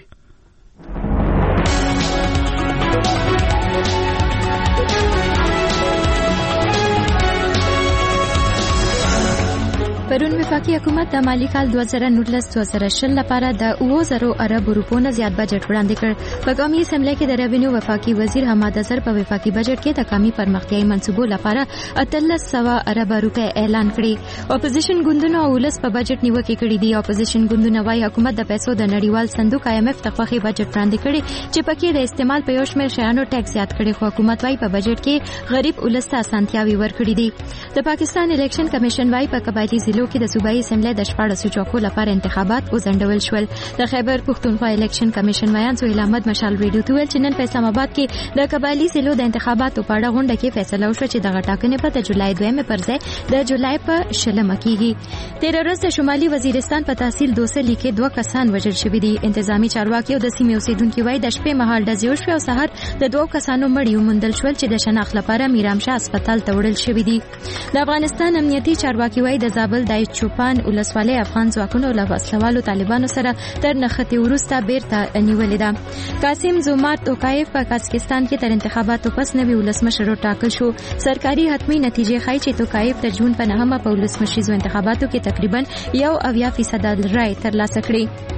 پرون وفاقي حکومت د مالی کال دوه زره نولس دوه زره شل لپاره د اوه زره ارب روپو نه زیات بجټ وړاندې کړ. په قومي اسمبلی کې د ریونیو وفاقي وزیر حماد اظهر په وفاقي بجټ کې د قومي پرمختیايي منصوبو لپاره اتلس سوه ارب روپۍ اعلان کړي. اپوزیشن ګوندونو او ولس په بجټ نیوکې کړې دي. اپوزیشن ګوندونه وايي حکومت د پیسو د نړیوال صندوق آی ایم اف تخوخي بجټ وړاندې کړي چې پکې د استعمال په یو شمېر شیانو ټیکس زیات کړي، خو حکومت وايي په بجټ کې غریب ولس ته اسانتیاوي ورکړي دي. د پاکستان الیکشن کمیشن وايي په قبایلی ضلعو کې د صوبایي اسمبلی د شپاړسو چوکو لپاره انتخابات وځنډول شول. د خیبر پښتونخوا الیکشن کمیشن ویان سهیل احمد مشال ریډیو ته ویل چې نن په اسلام آباد کې د قبایلی ضلعو د انتخاباتو په اړه غونډه کې فیصله وشوه چې دغه ټاکنې به د جولای دویمې پر ځای د جولای په شلمه کېږي. تېره ورځ د شمالي وزیرستان په تحصیل دوسلي کې دوه کسان وژل شوي دي. انتظامی چارواکي او د سیمې اوسېدونکي وایي د شپې مهال ډزې وشوې او سهار د دوو کسانو مړي وموندل شول چې د شناخت لپاره میرامشاه هسپتال ته وړل شوي دي. د افغانستان امنیتي چارواکي وایي د زابل د چوپان ولسوالۍ افغان ځواکونو له وسلوالو طالبانو سره تر نښتې وروسته بیرته نیولې ده. قاسم زومات توکایف په کازاخستان کې تر انتخاباتو پس نوي ولسمشر وټاکل شو. سرکاري حتمي نتیجې ښایي چې توکایف د جون په نهمه په ولسمشریزو انتخاباتو کې تقریبا یو اویا فیصد رای ترلاسه کړي.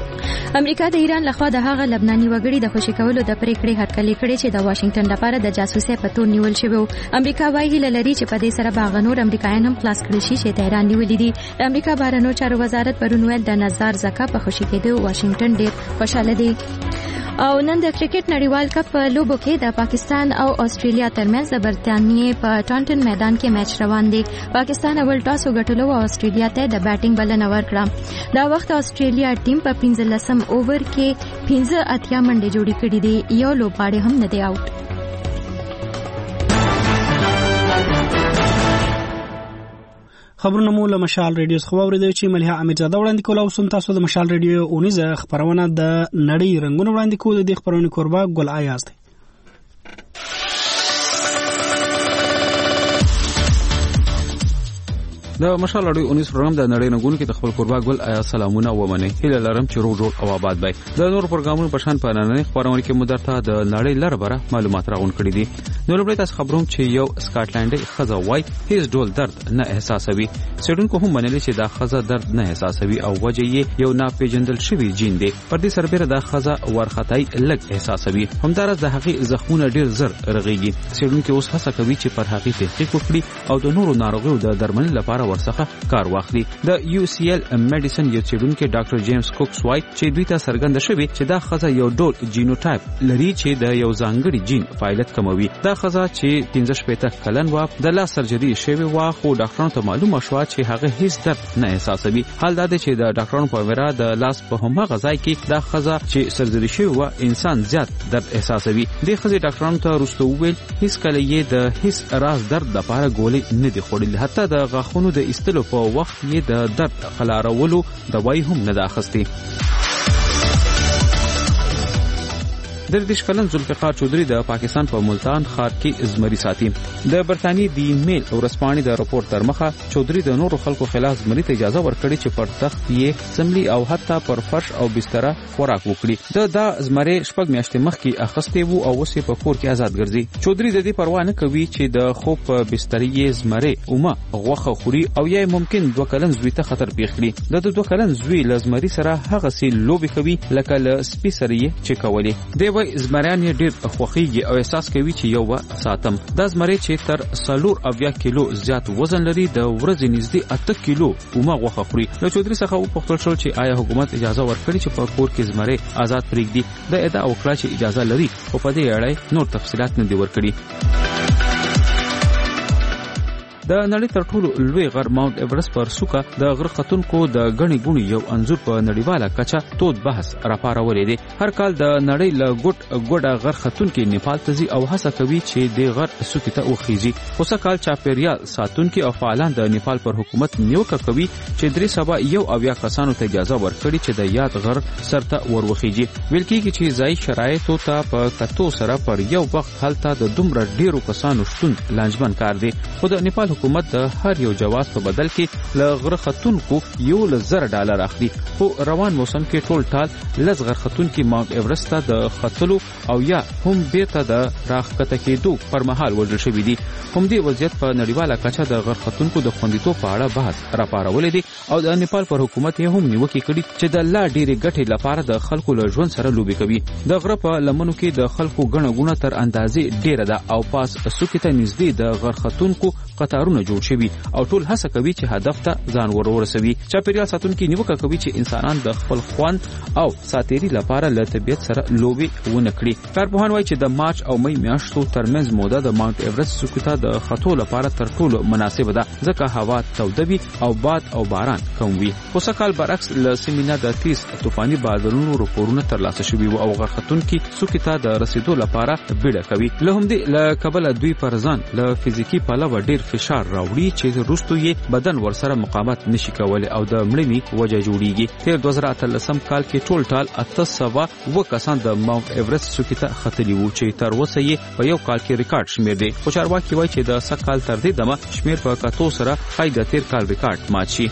امریکا د ایران لخوا د هغه لبناني وګړي د خوشي کولو د پریکړې هرکلی کړې چې د واشنگټن لپاره د جاسوسۍ په تور نیول شوی و. امریکا وايي هیله لري چې په دې سره به هغه نور امریکایان هم خلاص کړي شي چې تهران نیولي دي. د امریکا بهرنیو چارو وزارت پرون ویل د نظار زکا په خوشي کېدو واشنگټن ډېر خوشاله دی. او نن د کرکټ نړیوال کپ په لوبو کې د پاکستان او استرالیا ترمنځ د برتانیې په ټانټن میدان کې میچ روان دی. پاکستان اول ټاس وګټلو او استرالیا ته د بیټینګ بلنه ورکړه. دا وخت استرالیا ټیم په پنځلسم اوور کې پنځه اتیا منډې جوړې کړې دي. یو لوبغاړی هم نه دی آوټ. خبرونه مو له مشال ریډیو څخه واورېدل چې مليحه امیرزاده وړاندې کوله. اوس هم تاسو د مشال ریډیو اونیزه خبرونه د نړۍ رنګونه وړاندې کوو. د دې خبرونې کوربه ګل آیاز دی. د مشال اړوي اونیس پروګرام د نړۍ رنګونو کې د خپل کوربه ګل آیا سلامونه ومنه. هیله لرم چې روغ جوړ او آباد وي. د نور پروګرامونو په شان په نننۍ خبرونه کې مدرته د نړۍ لپاره معلومات راغون کړي دي. نو لومړی تاسو خبروم چې یو سکاټلندي خزه وای هیڅ ډول درد نه احساسوي. سړونکو هم منلي چې دا خزه درد نه احساسوي او وجه یې یو ناپېژندل شوی جین دی. پر دې سربېره دا خزه ورختای لګ احساسوي. همدارس د هغې زخمونه ډیر زر رغيږي. سړونکو اوس هڅه کوي چې پر هغې تحقیق وکړي او د نورو ناروغیو د درملنې لپاره ورڅخه کار واخلي. د یو سی ایل میډیسن یو څېړونکي ډاکټر جیمز کوکس وای چې دوی ته څرګنده شوی چې دا خزه یو ډول جینوټایپ لري چې د یو ځانګړي جین فعالیت کموي. دا خزه چې پنځه شپېته کلن و د لاس سرجري شوی و خو ډاکټرانو ته معلومه شوه چې هغه هیڅ درد نه احساسوي. حال دا دی چې د ډاکټرانو په ویره د لاس په هماغه ځای کې دا خزه چې سرجري شوی و انسان زیات درد احساسوي. د خزې ډاکټرانو ته وروسته وویل هیڅ کله یې د هیڅ راز درد لپاره ګولۍ نه دي خوړلې. حتی د غاښونو د ایستلو په وخت یې د درد خلارولو دوايي هم نه ده اخیستې. د دېرش کلن ذوالفقار چودري د پاکستان په ملتان ښار کې زمري ساتي. د برتانیې د ایمیل ورسپانې د راپور تر مخه چودري د نورو خلکو خلاف زمري ته اجازه ورکړي چې پر تخت یې سملي او حتی پر فرش او بستر خوراک وکړي. د دا زمري شپږ میاشتې مخکې اخیستې وو او اوس په کور کې آزاد ګرځي. چودري د دې پروا نه کوي چې د خوب په بستر یې زمري اومه غوښه خوري او یا ممکن دوه کلن زوی ته خطر پیښ کړي. د دوه کلن زوی له زمري سره هغه سي لوبي کوي لکه له سپي سره یې چې کولې. دی زمریان یې ډېر خوښیږي او احساس کوي چې یو ساتم. دا زمری چې تر څلور اویا کیلو زیات وزن لري د ورځې نږدې اته کیلو اومه غوښه خوري. له چودري څخه وپوښتل شو چې آیا حکومت اجازه ورکړي چې په کور کې زمری آزاد پرېږدي. د ادعا وکړه چې اجازه لري خو په دې اړه نور تفصيلات نه دي ورکړي. د نړۍ تر ټولو لوی غر ماونټ ایورست پر سوکا د غر ختونکو د غني ګونی یو انزور په نړیواله کچه تود بحث راپارولې دي. هر کال د نړۍ له ګډ ګډه غر ختونکو نیپال ته ځي او هڅه کوي چې د غر سوکې ته وخیږي. خو سکهال چاپیریال ساتونکو او فعالان د نیپال پر حکومت نیوکه کوي چې درې سبا یو اویا کسانو ته اجازه ورکړي چې د یاد غر سرته وروخیږي. ویل کېږي چې ځای شرایطو ته په کتو سره پر یو وخت هلته د دومره ډیرو کسانو شتون لانجمن کار دی. خو د نیپال حکومت د هر یو جواز په بدل کې له غر ختونکو یو لزر ډالر اخلي. خو روان موسم کې ټول ټال لز غر ختونکو ماونټ ایورست ته د ختلو او یا هم بیرته د راښکته کېدو پر مهال وژل شوي دي. هم دې وضعیت په نړیواله کچه د غر ختونکو د خوندیتوب په اړه بحث راپارولې دي او د نیپال پر حکومت یې هم نیوکې کړي چې د لا ډېرې ګټې لپاره د خلکو له ژوند سره لوبې کوي. د غره په لمنو کې د خلکو ګڼه ګوڼه تر اندازې ډېره ده او پاس سوکې ته نږدې د غر ختونکو قطارونه جوړ شوي او ټول هڅه کوي چې هدف ته ځان ورورسوي. چاپیریال ساتونکي نیوکه کوي چې انسانان د خپل خوند او ساتيري لپاره له طبیعت سره لوبې ونه کړي. کارپوهان وایي چې د مارچ او مې میاشتو ترمنځ موده د ماونټ ایورست سوکې ته د خطو لپاره تر ټولو مناسبه ده ځکه هوا توده وي او باد او باران کم وي. خو سکهال برعکس له سیمینه د تیز طوفاني بادلونو راپورونه ترلاسه شوي او غر ختونکو سوکې ته د رسیدو لپاره بیړه کوي. له همدې له کبله دوی پر ځان له فزیکی پلوه ډیر فشار راوړي چې وروسته یې بدن ورسره مقاومت نشي کولای او د مړینې وجه جوړیږي. تیر دوه زره اتلسم کال کې ټول ټال اته سوه اووه کسان د ماونټ ایورست سوکې ته ختلي وو چې تر اوسه یې په یو کال کې ریکارډ شمیر دی. خو چارواکي وایي چې د سکهال تر دې دمه شمیر په کتو سره ښایي د تیر کال ریکارډ مات شي.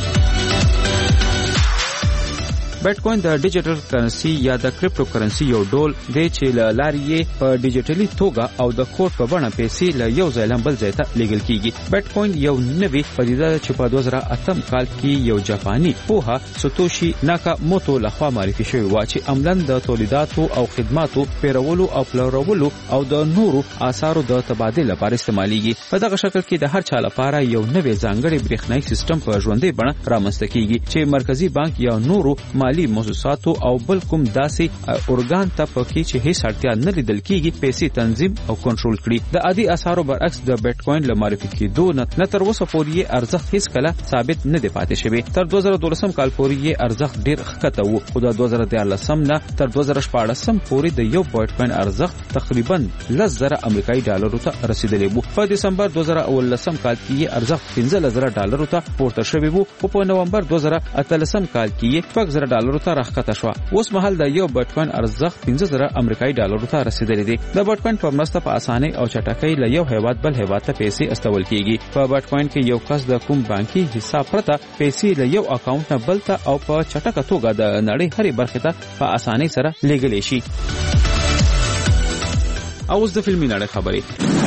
بیٹ کوین د ډیجیټل کرنسي یا د کریپټو کرنسي یو ډول دی چې له لارې یې په ډیجیټلي توګه او د کوډ په بڼه پیسې له یو ځای بل ځای ته لیږل کیږي. بیٹ کوین یو نوې پدیده چې په دوه زره اتم کال کې یو جاپاني پوها ساتوشي ناکاموتو لخوا معرفي شوی و چې عملاً د تولیداتو او خدماتو پیرولو او پلورولو او د نورو آثارو د تبادله لپاره استعماليږي. په دغه شکل کې د هر چا لپاره یو نوې ځانګړی برېښنايي سیستم په ژوندۍ بڼه رامنځته کیږي چې مرکزی بانک یا نورو مالی موسساتو او بل کوم داسې اورګان ته پکې چې هیڅ اړتیا نه لیدل کیږي پیسې تنظیم او کنټرول کړي. د عادي اسعارو برعکس د بیٹ کوین له معرفي کېدو نه تر اوسه پورې ارزښت هیڅ کله ثابت نه دی پاتې شوی. تر دوه زره دولسم کال پورې ارزښت ډیر ښکته و خو د دوه زره دیارلسم نه تر دوه زره شپاړسم پورې د یو بیٹ کوین ارزښت تقریبا لس زره امریکایي ډالرو ته رسیدلی و. په دسمبر دوه زره اولسم کال کې ارزښت پنځه زره ډالرو ته پورته شوی و او په نومبر دوه زره اتلسم کال کې شپږ زره ډالرو ته راښکته شو. اوس مهال د یو بیٹ کوین ارزښت پنځه زره امریکایي ډالرو ته رسیدلی دی. د بیٹ کوین په مرسته په اسانۍ او چټکۍ له یو هیواد بل هیواد ته پیسې استول کیږي. په بیٹ کوین کې یو کس د کوم بانکي حساب پرته پیسې له یو اکاونټ نه بل ته او په چټکه توګه د نړۍ هرې برخې ته په اسانۍ سره لیږلی شي. اوس د فلمي نړۍ خبرې.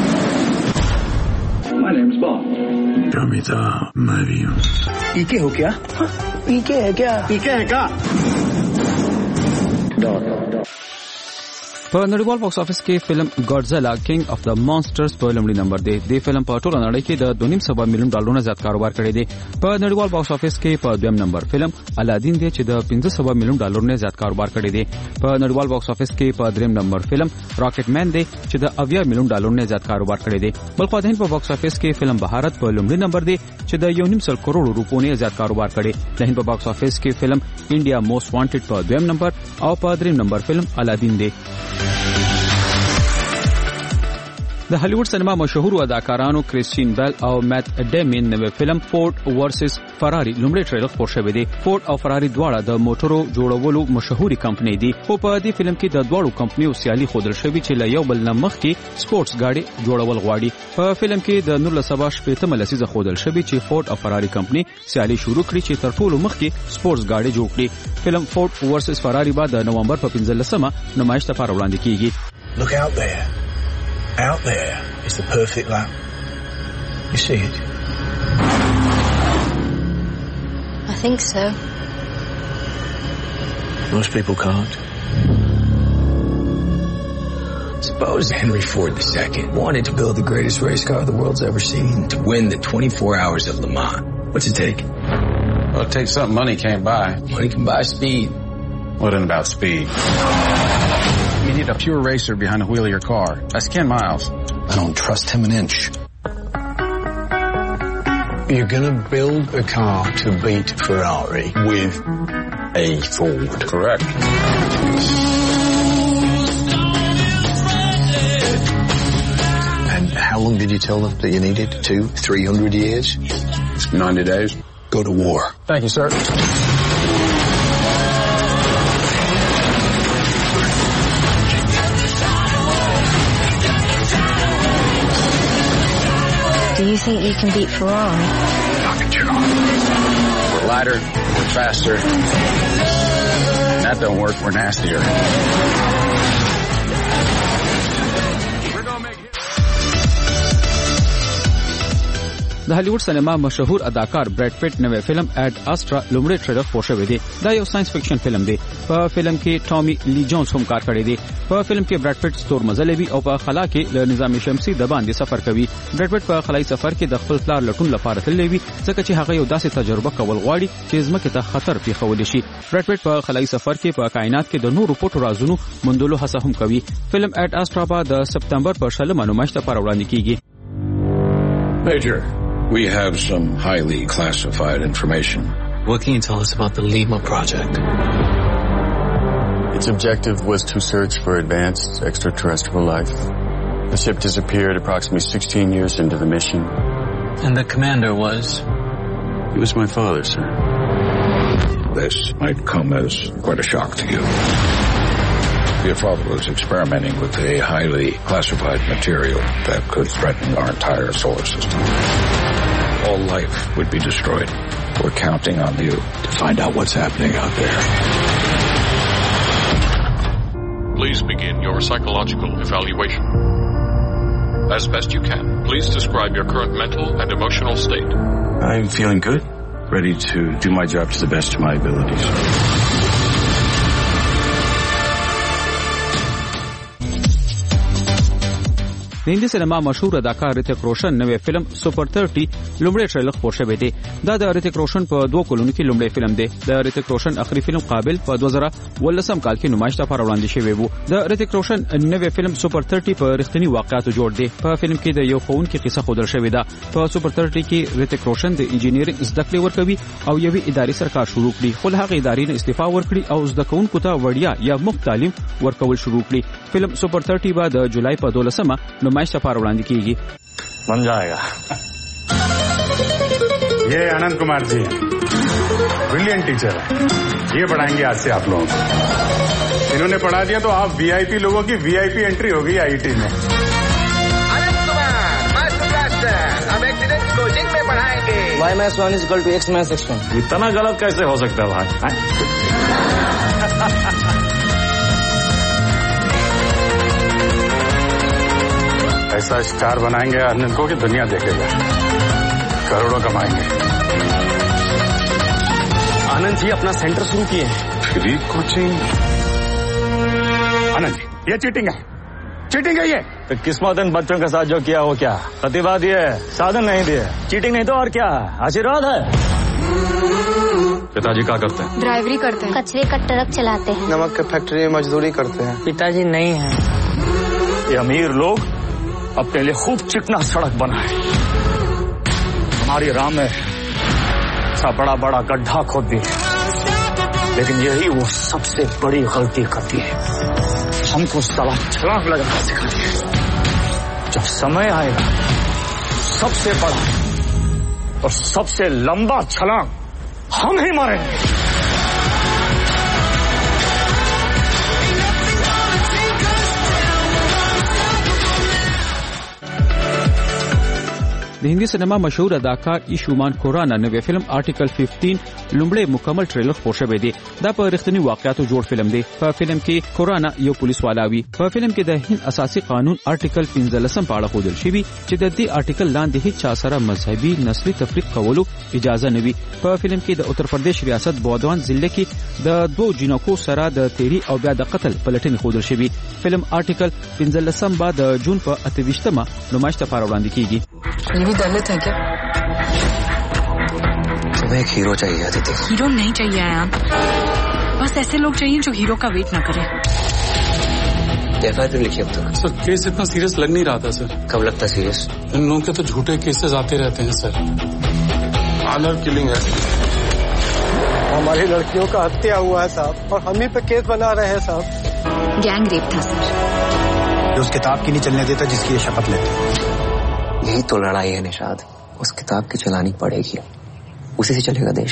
My name is Bob. Pramita Mariam. पीके हो क्या? पीके है क्या? पीके है क्या? په نړیوال باکس افیس کې فلم ګاډزیلا کینګ اف د مانسټرز په لومړي نمبر دی. د فلم په ټوله نړۍ کې د دوه نیم سوه میلیون ډالرونو زیات کاروبار کړی دی. په نړیوال باکس افیس کې په دویم نمبر فلم الادین دی چې د پنځه سوه میلیون ډالرونو زیات کاروبار کړی دی. په نړیوال باکس افیس کې په دریم نمبر فلم راکټ مین دی چې د اویا میلیون ډالرونو زیات کاروبار کړی دی. بل خو د هند په باکس افیس کې فلم بهارت په لومړي نمبر دی چې د یو نیم سل کروڑ روپیو زیات کاروبار کړی. د هند په باکس افیس کې فلم انډیا موست وانټډ په دویم نمبر او په دریم نمبر فلم الادین دی. د هالیوډ سینما مشهور اداکارانو کریسټین بیل او میت ډیمن نوې فلم فورد ورسس فراری لومړی ټریلر خپور شوی دی. فورد او فراری دواړه د موټرو جوړولو مشهوري کمپنۍ دي. خو په دې فلم کې د دواړو کمپنیو سیالي ښودل شوې چې له یو بل نه مخکې سپورټس ګاډي جوړول غواړي. په فلم کې د نولس سوه شپېتمه لسیزه ښودل شوې چې فورد او فراری کمپنۍ سیالي شروع کړي چې تر ټولو مخکې سپورټس ګاډي جوړ کړي. فلم فورد ورسس فراری به د نومبر په پنځلسمه نمایش لپاره وړاندې کیږي. Look out there. Out there is the perfect lap. You see it? I think so. Most people can't. Suppose Henry Ford the Second wanted to build the greatest race car the world's ever seen to win the twenty-four hours of Le Mans. What's it take? Well, it takes something money can't buy. Money can buy speed. What well, about speed? You need a pure racer behind the wheel of your car. That's Ken Miles. I don't trust him an inch. You're gonna build a car to beat Ferrari with a Ford. Correct. And how long did you tell them that you needed? Two, three hundred years? ninety days. Go to war. Thank you, sir. Do you think you can beat Ferrari? Rocket ship. We're lighter, we're faster. That don't work, we're nastier. د هالیوډ سینما مشهور اداکار براد پیټ نوې فلم اډ آسترا لومړی ټریلر خپور شوی دی. دا یو ساينس فکشن فلم دی. په فلم کې ټامي لی جونز هم کار کړی دی. په فلم کې براد پیټ ستور مزلوي او په خلا کې له نظام شمسي د باندې سفر کوي. براد پیټ په خلای سفر کې د خپل پلار لټون لپاره تللی وي ځکه چې هغه یو داسې تجربه کول غواړي چې ځمکې ته خطر پیښول شي. براد پیټ په خلای سفر کې په کائنات کې د نورو پټو رازونو موندلو هڅه هم کوي. فلم اډ آسترا په سپتمبر په شلمه نمایش لپاره وړاندې کیږي. Major, we have some highly classified information. What can you tell us about the Lima project? Its objective was to search for advanced extraterrestrial life. The ship disappeared approximately sixteen years into the mission. And the commander was? He was my father, sir. This might come as quite a shock to you. Your father was experimenting with a highly classified material that could threaten our entire solar system. All life would be destroyed. We're counting on you to find out what's happening out there. Please begin your psychological evaluation. As best you can, please describe your current mental and emotional state. I'm feeling good, ready to do my job to the best of my abilities. د هندي سینما مشهور اداکار ریتیک روشن نوې فلم سپر تیرټي لومړی ټریلر خپور شوی دی. دا د ریتیک روشن په دوه کلونو کې لومړی فلم دی. د ریتیک روشن اخري فلم قابل په دوه زره ولسم کال کې نمایش لپاره وړاندې شوی وو. د ریتیک روشن نوې فلم سپر تیرټي په رښتینی واقعاتو جوړ دی. په فلم کې د یو ښوونکي قصه خودل شوې ده. په سپر تیرټي کې ریتیک روشن د انجینیرینګ زده کړې ورکوي او یوې ادارې سرکار شروع کړي. خو هغه ادارې نه استعفا ورکړي او زده کوونکو ته وړیا یا مفت تعلیم ورکول شروع کړي. فلم سپر تیرټي به د جولای په دولسمه نمایش لپاره وړاندې کیږي. बन जाएगा. ये आनंद कुमार जी हैं, brilliant teacher है. ये पढ़ाएंगे आज से आप लोगों को. इन्होंने पढ़ा दिया तो आप वीआईपी लोगों की वीआईपी एंट्री होगी आईटी में. आनंद कुमार, मास्टर ब्लास्टर, अब एक्सीलेंस कोचिंग में पढ़ाएंगे. Y minus one is equal to x minus x one. इतना गलत कैसे हो सकता है भाई? ऐसा स्टार बनाएंगे आनंद को कि दुनिया देखेगा, करोड़ों कमाएंगे. आनंद जी अपना सेंटर शुरू किए हैं. Free coaching. आनंद जी ये चीटिंग है, चीटिंग है ये. तो किस्मत इन बच्चों के साथ जो किया वो क्या प्रतिभा दिए, साधन नहीं दिए. चीटिंग नहीं तो और क्या आशीर्वाद है. पिताजी क्या करते हैं? ड्राइवरी करते हैं. कचरे का ट्रक चलाते हैं. नमक के फैक्ट्री में मजदूरी करते हैं. पिताजी नहीं है. ये अमीर लोग अपने लिए खूब चिकना सड़क बनाए, हमारी राह में सा बड़ा बड़ा गड्ढा खोद दिए. लेकिन यही वो सबसे बड़ी गलती करती है, हमको साला छलांग लगाना सिखाती है. जब समय आएगा सबसे बड़ा और सबसे लंबा छलांग हम ही मारेंगे. د هندي سینما مشهور اداکار ایشومان کورانا نوې فلم آرټیکل پنځه لومړی مکمل ټریلر خپور شوی دی. دا په رښتینی واقعاتو جوړ فلم دی. په فلم کې کورانا یو پولیس والا وي. په فلم کې د هند اساسي قانون آرټیکل پنځلسم په اړه ښودل شوی چې د دې آرټیکل لاندې هیڅ چا سره مذهبي نسلي تفریق کولو اجازه نه وي. په فلم کې د اتر پردیش ریاست بودوان ضلع کې د دوه جنکو سره د تیری او بیا د قتل پلټنې ښودل شوی. فلم آرټیکل پنځلسم بعد د جون په اتهشتمه نمایش لپاره وړاندې کیږي. ये भी दलित है क्या? तुम्हें एक हीरो चाहिए अदिति. हीरो नहीं चाहिए यार, बस ऐसे लोग चाहिए जो हीरो का वेट ना करे. देखा है तो लिखिए अब तक. सर केस इतना सीरियस लग नहीं रहा था सर. कब लगता सीरियस? इन लोगों के तो झूठे केसेस आते रहते हैं सर. ऑनर किलिंग है। हमारी लड़कियों का हत्या हुआ है साहब, और हम ही पे केस बना रहे हैं साहब। गैंग रेप था सर। उस किताब की नहीं चलने देता जिसकी ये शपथ लेते। यही तो लड़ाई है निषाद, उस किताब की चलानी पड़ेगी, उसी से चलेगा देश।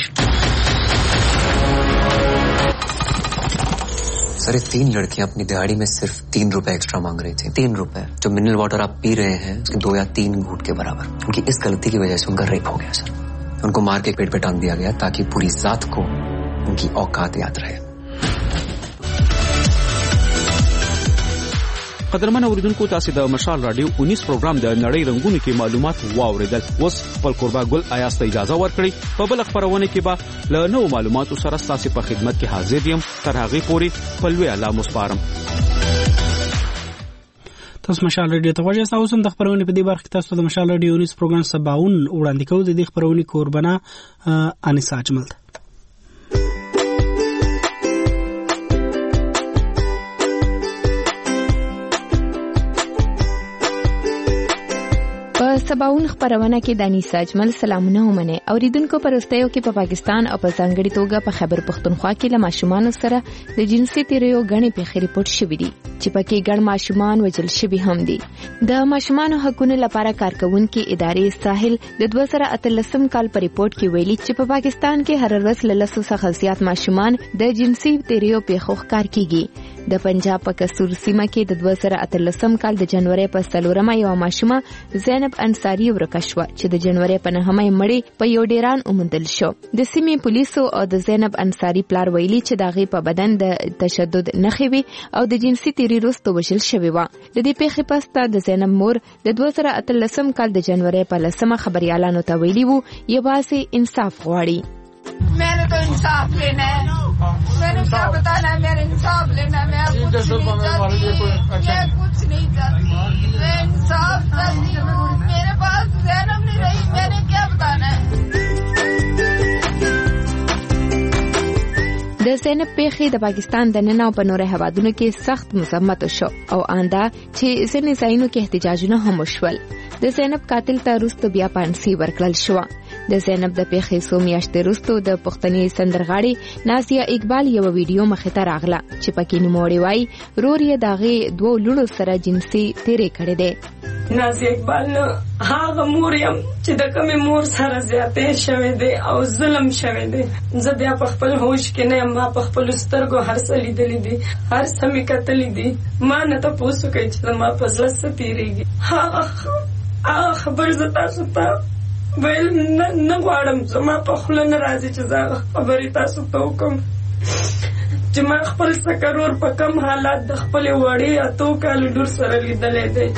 सर ये तीन लड़कियां अपनी दिहाड़ी में सिर्फ तीन रुपए एक्स्ट्रा मांग रही थी। तीन रुपए जो मिनरल वाटर आप पी रहे हैं उसके दो या तीन घूंट के बराबर। उनकी इस गलती की वजह से उनका रेप हो गया सर। उनको मार के पेट पे टांग दिया गया ताकि पूरी जात को उनकी औकात याद रहे। قدرمن اوریدونکو تاسو د مشال رادیو انیس پروګرام د نړۍ رنگونو کې معلومات واوریدل. اوس خپل قربا ګل آیاست اجازه ورکړي په بل خبرونه کې به له نو معلوماتو سره تاسو په خدمت کې حاضر یم. تر هغه پورې په لوی الله مسپارم. تاسو مشال رادیو ته وژه تاسو هم د خبرونه په دې برخه کې تاسو د مشال رادیو انیس پروګرام سباون وړاندې کوو. د دې خبرونه قربانه انیس اجمل. سباون خبرونه کې دانی ساجمل سلامونه ومنه. اوریدونکو پرستیو کې په پاکستان او په ځانګړي توګه په خیبر پختونخوا کې له ماشومان سره د جنسي تیریو غني پیښې ریپورت شوې دي چې پکې ګڼ ماشومان وژل شوي هم دي. د ماشومان حقوقو لپاره کارکونکو ادارې ساحل د دوه زره اتلسم کال په ریپورت کې ویلي چې په پاکستان کې هر ورځ له لسو څخه زیات ماشومان د جنسي تیریو پیښو ښکار کیږي. د پنجاب په کسور سیمه کې د دوه زره اتلسم کال د جنوري په څلورمه یو ماشومه زینب انصاری ورکشوه چې د جنوري په نهمه مړی په یو ډیران اومندل شو. د سیمې پولیسو او د زینب انصاری پلار ویلي چې داغي په بدن د تشدد نښې وي او د جنسي تیری وروسته وژل شوی و. د دې پیښې پسته د زینب مور د دوه زره اتلسم کال د جنوري په لسمه خبريالانو ته ویلي وو یوازې انصاف غواړي. मैंने तो इंसाफ लेना है, मैंने क्या बताना है, मैंने इंसाफ लेना है, मैं कुछ नहीं चाहती, मैं कुछ नहीं चाहती, मैं इंसाफ चाहती हूँ. मेरे पास जहनम नहीं रही, मैंने क्या बताना है. د زینب پیښې د پاکستان د نن او په نورو هوادونو کې سخت مذمت شو او آندا چې ځینې ځایونو کې احتجاجونه هم وشول. د زینب قاتل ته وروسته بیا پانسي ورکړل شو. د زینب د پیښې څو میاشتې وروسته د پښتني سندرغاړي نازیه اقبال یو ویډیو مخې ته راغله چې پکې نوموړی وایي رور یې دغه دوه لوڼو سره جنسي تیری کړې ده. نازیه اقبال نو هغه مور یم چې د کومې مور سره زیاتې شوې ده او ظلم شوې ده. زه بیا په خپل هوش کې نه یم، ما په خپل سترګو هر څه لیدلې دي، هر څه مې کتلې دي. ما نه تاسو کوي چې ما په زړه څه تیریږي. هغه هغه خبر زه تاسو ته ویل نه غواړم، زما په خوله نه راځي چې زه خبرې تاسو ته وکړم چې ما خپل سکرور په کم حالات د خپلې وړې اتو کالو لور سره لیدلی دی.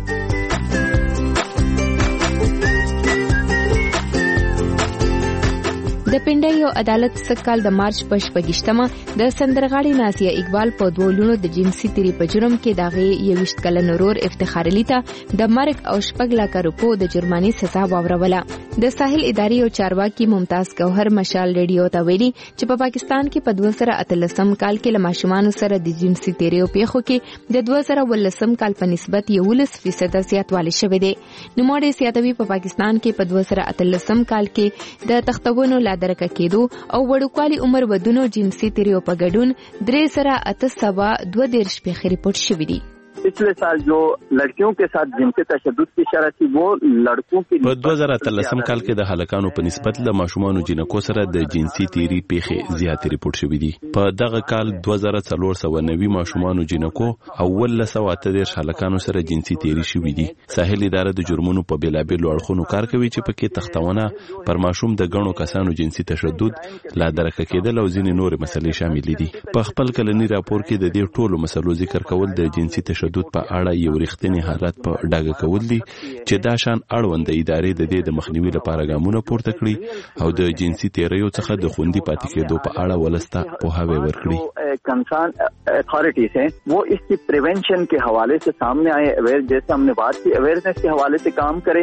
د پنډۍ یو عدالت سکهال د مارچ په شپږشتمه د سندرغاړي نازیه اقبال په دوه لونو د جنسي تیری په جرم کې داغه یوشت کلن ورور افتخار علي ته د مرګ او شپږ لک روپو د جرماني سزا واوروله. د ساحل اداري او چارواکي ممتاز ګوهر مشال ریډیو ته ویلي چې په پاکستان کې په دوه زره اتلسم کال کې له ماشومان سره د جنسي تیریو پیښو کې د دوه زره ولسم کال په نسبت یولس فیصد زیاتوالی شوی دی. نوموړی زیاتوي په پاکستان کې په دوه زره اتلسم کال کې د تختونو درکه کېدو او وړوکوالي عمر ودونو جنسي تیریو په ګډون درې زره اته سوه دوه دیرش پیښې ریپورټ شوې دي. पिछले साल जो लड़कियों के साथ जिनसे तशद्दुद की शरह थी वो लड़कों की په دوه زره اتلسم کال کې د هلکانو په نسبت له ماشومانو جنکو سره د جنسي تیری پیښې زیاتې ریپورټ شوې دي. په دغه کال دوه زره څلور سوه نوي ماشومانو جنکو او ولس او اته دیرش هلکانو سره جنسي تیری شوې دي. ساحل اداره د جرمونو په بیلابیلو اړخونو کار کوي چې پکې تختونه پر ماشوم د غنو کسانو جنسي تشدد لا درکه کېدل او ځینې نورې مسلې شامل دي. په خپل کلنی راپور کې د دې ټولو مسلو ذکر کول د جنسي تشدد په اړه یو رښتینی حالت په ډاګه کول دي چې دا شان اړوند ادارې د دې د مخنیوي لپاره ګامونه پورته کړي او د جنسي تیریو څخه د خوندي پاتې کېدو په اړه ولسته پوهاوی ورکړي. कंसर्न अथॉरिटीज हैं वो इसकी प्रिवेंशन के हवाले से सामने आए, अवेयर जैसे हमने बात की अवेयरनेस के हवाले से काम करें.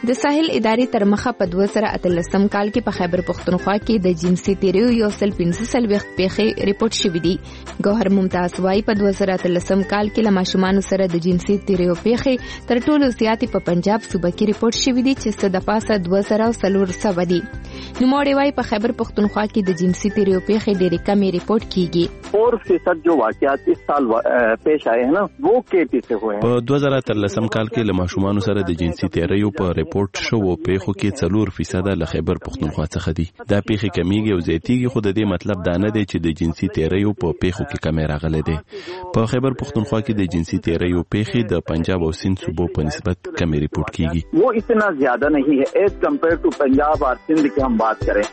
د ساحل ادارې تر مخه په دوه زره اتلسم کال کې په خیبر پختونخوا کې د جنسي تیریو یو سل پنځه څلوېښت پیښې ریپورت شوې دي. ګوهر ممتاز وايي په دوه زره اتلسم کال کې له ماشومانو سره د جنسي تیریو پیښې تر ټولو زیاتې په پنجاب صوبه کې ریپورت شوې دي چې څه د پاسه دوه زره څلور سوه دي. نوموړی وايي په خیبر پختونخوا کې د جنسي تیریو پیښې ډېرې کمې ریپورट कीगी. और फीसद जो वाकयात इस साल पेश आए हैं ना वो केपी से हुए हैं. په دوه زره اتلسم کال کې له ماشومانو سره د جنسي تیریو په ریپورت شو پیښو کې څلور فیصد له خیبر پختونخوا څخه دي. دا پیښې کمیږي او زیاتیږي، خو د دې مطلب دا نه دی چې د جنسي تیریو په پیښو کې کمی راغلی دی. په خیبر پختونخوا کې د جنسي تیریو پیښې د پنجاب او سند صوبو په نسبت کمی ریپورट کیږي. वो इतना ज्यादा नहीं है एज कम्पेयर टू पंजाब और सिंध की हम बात करें.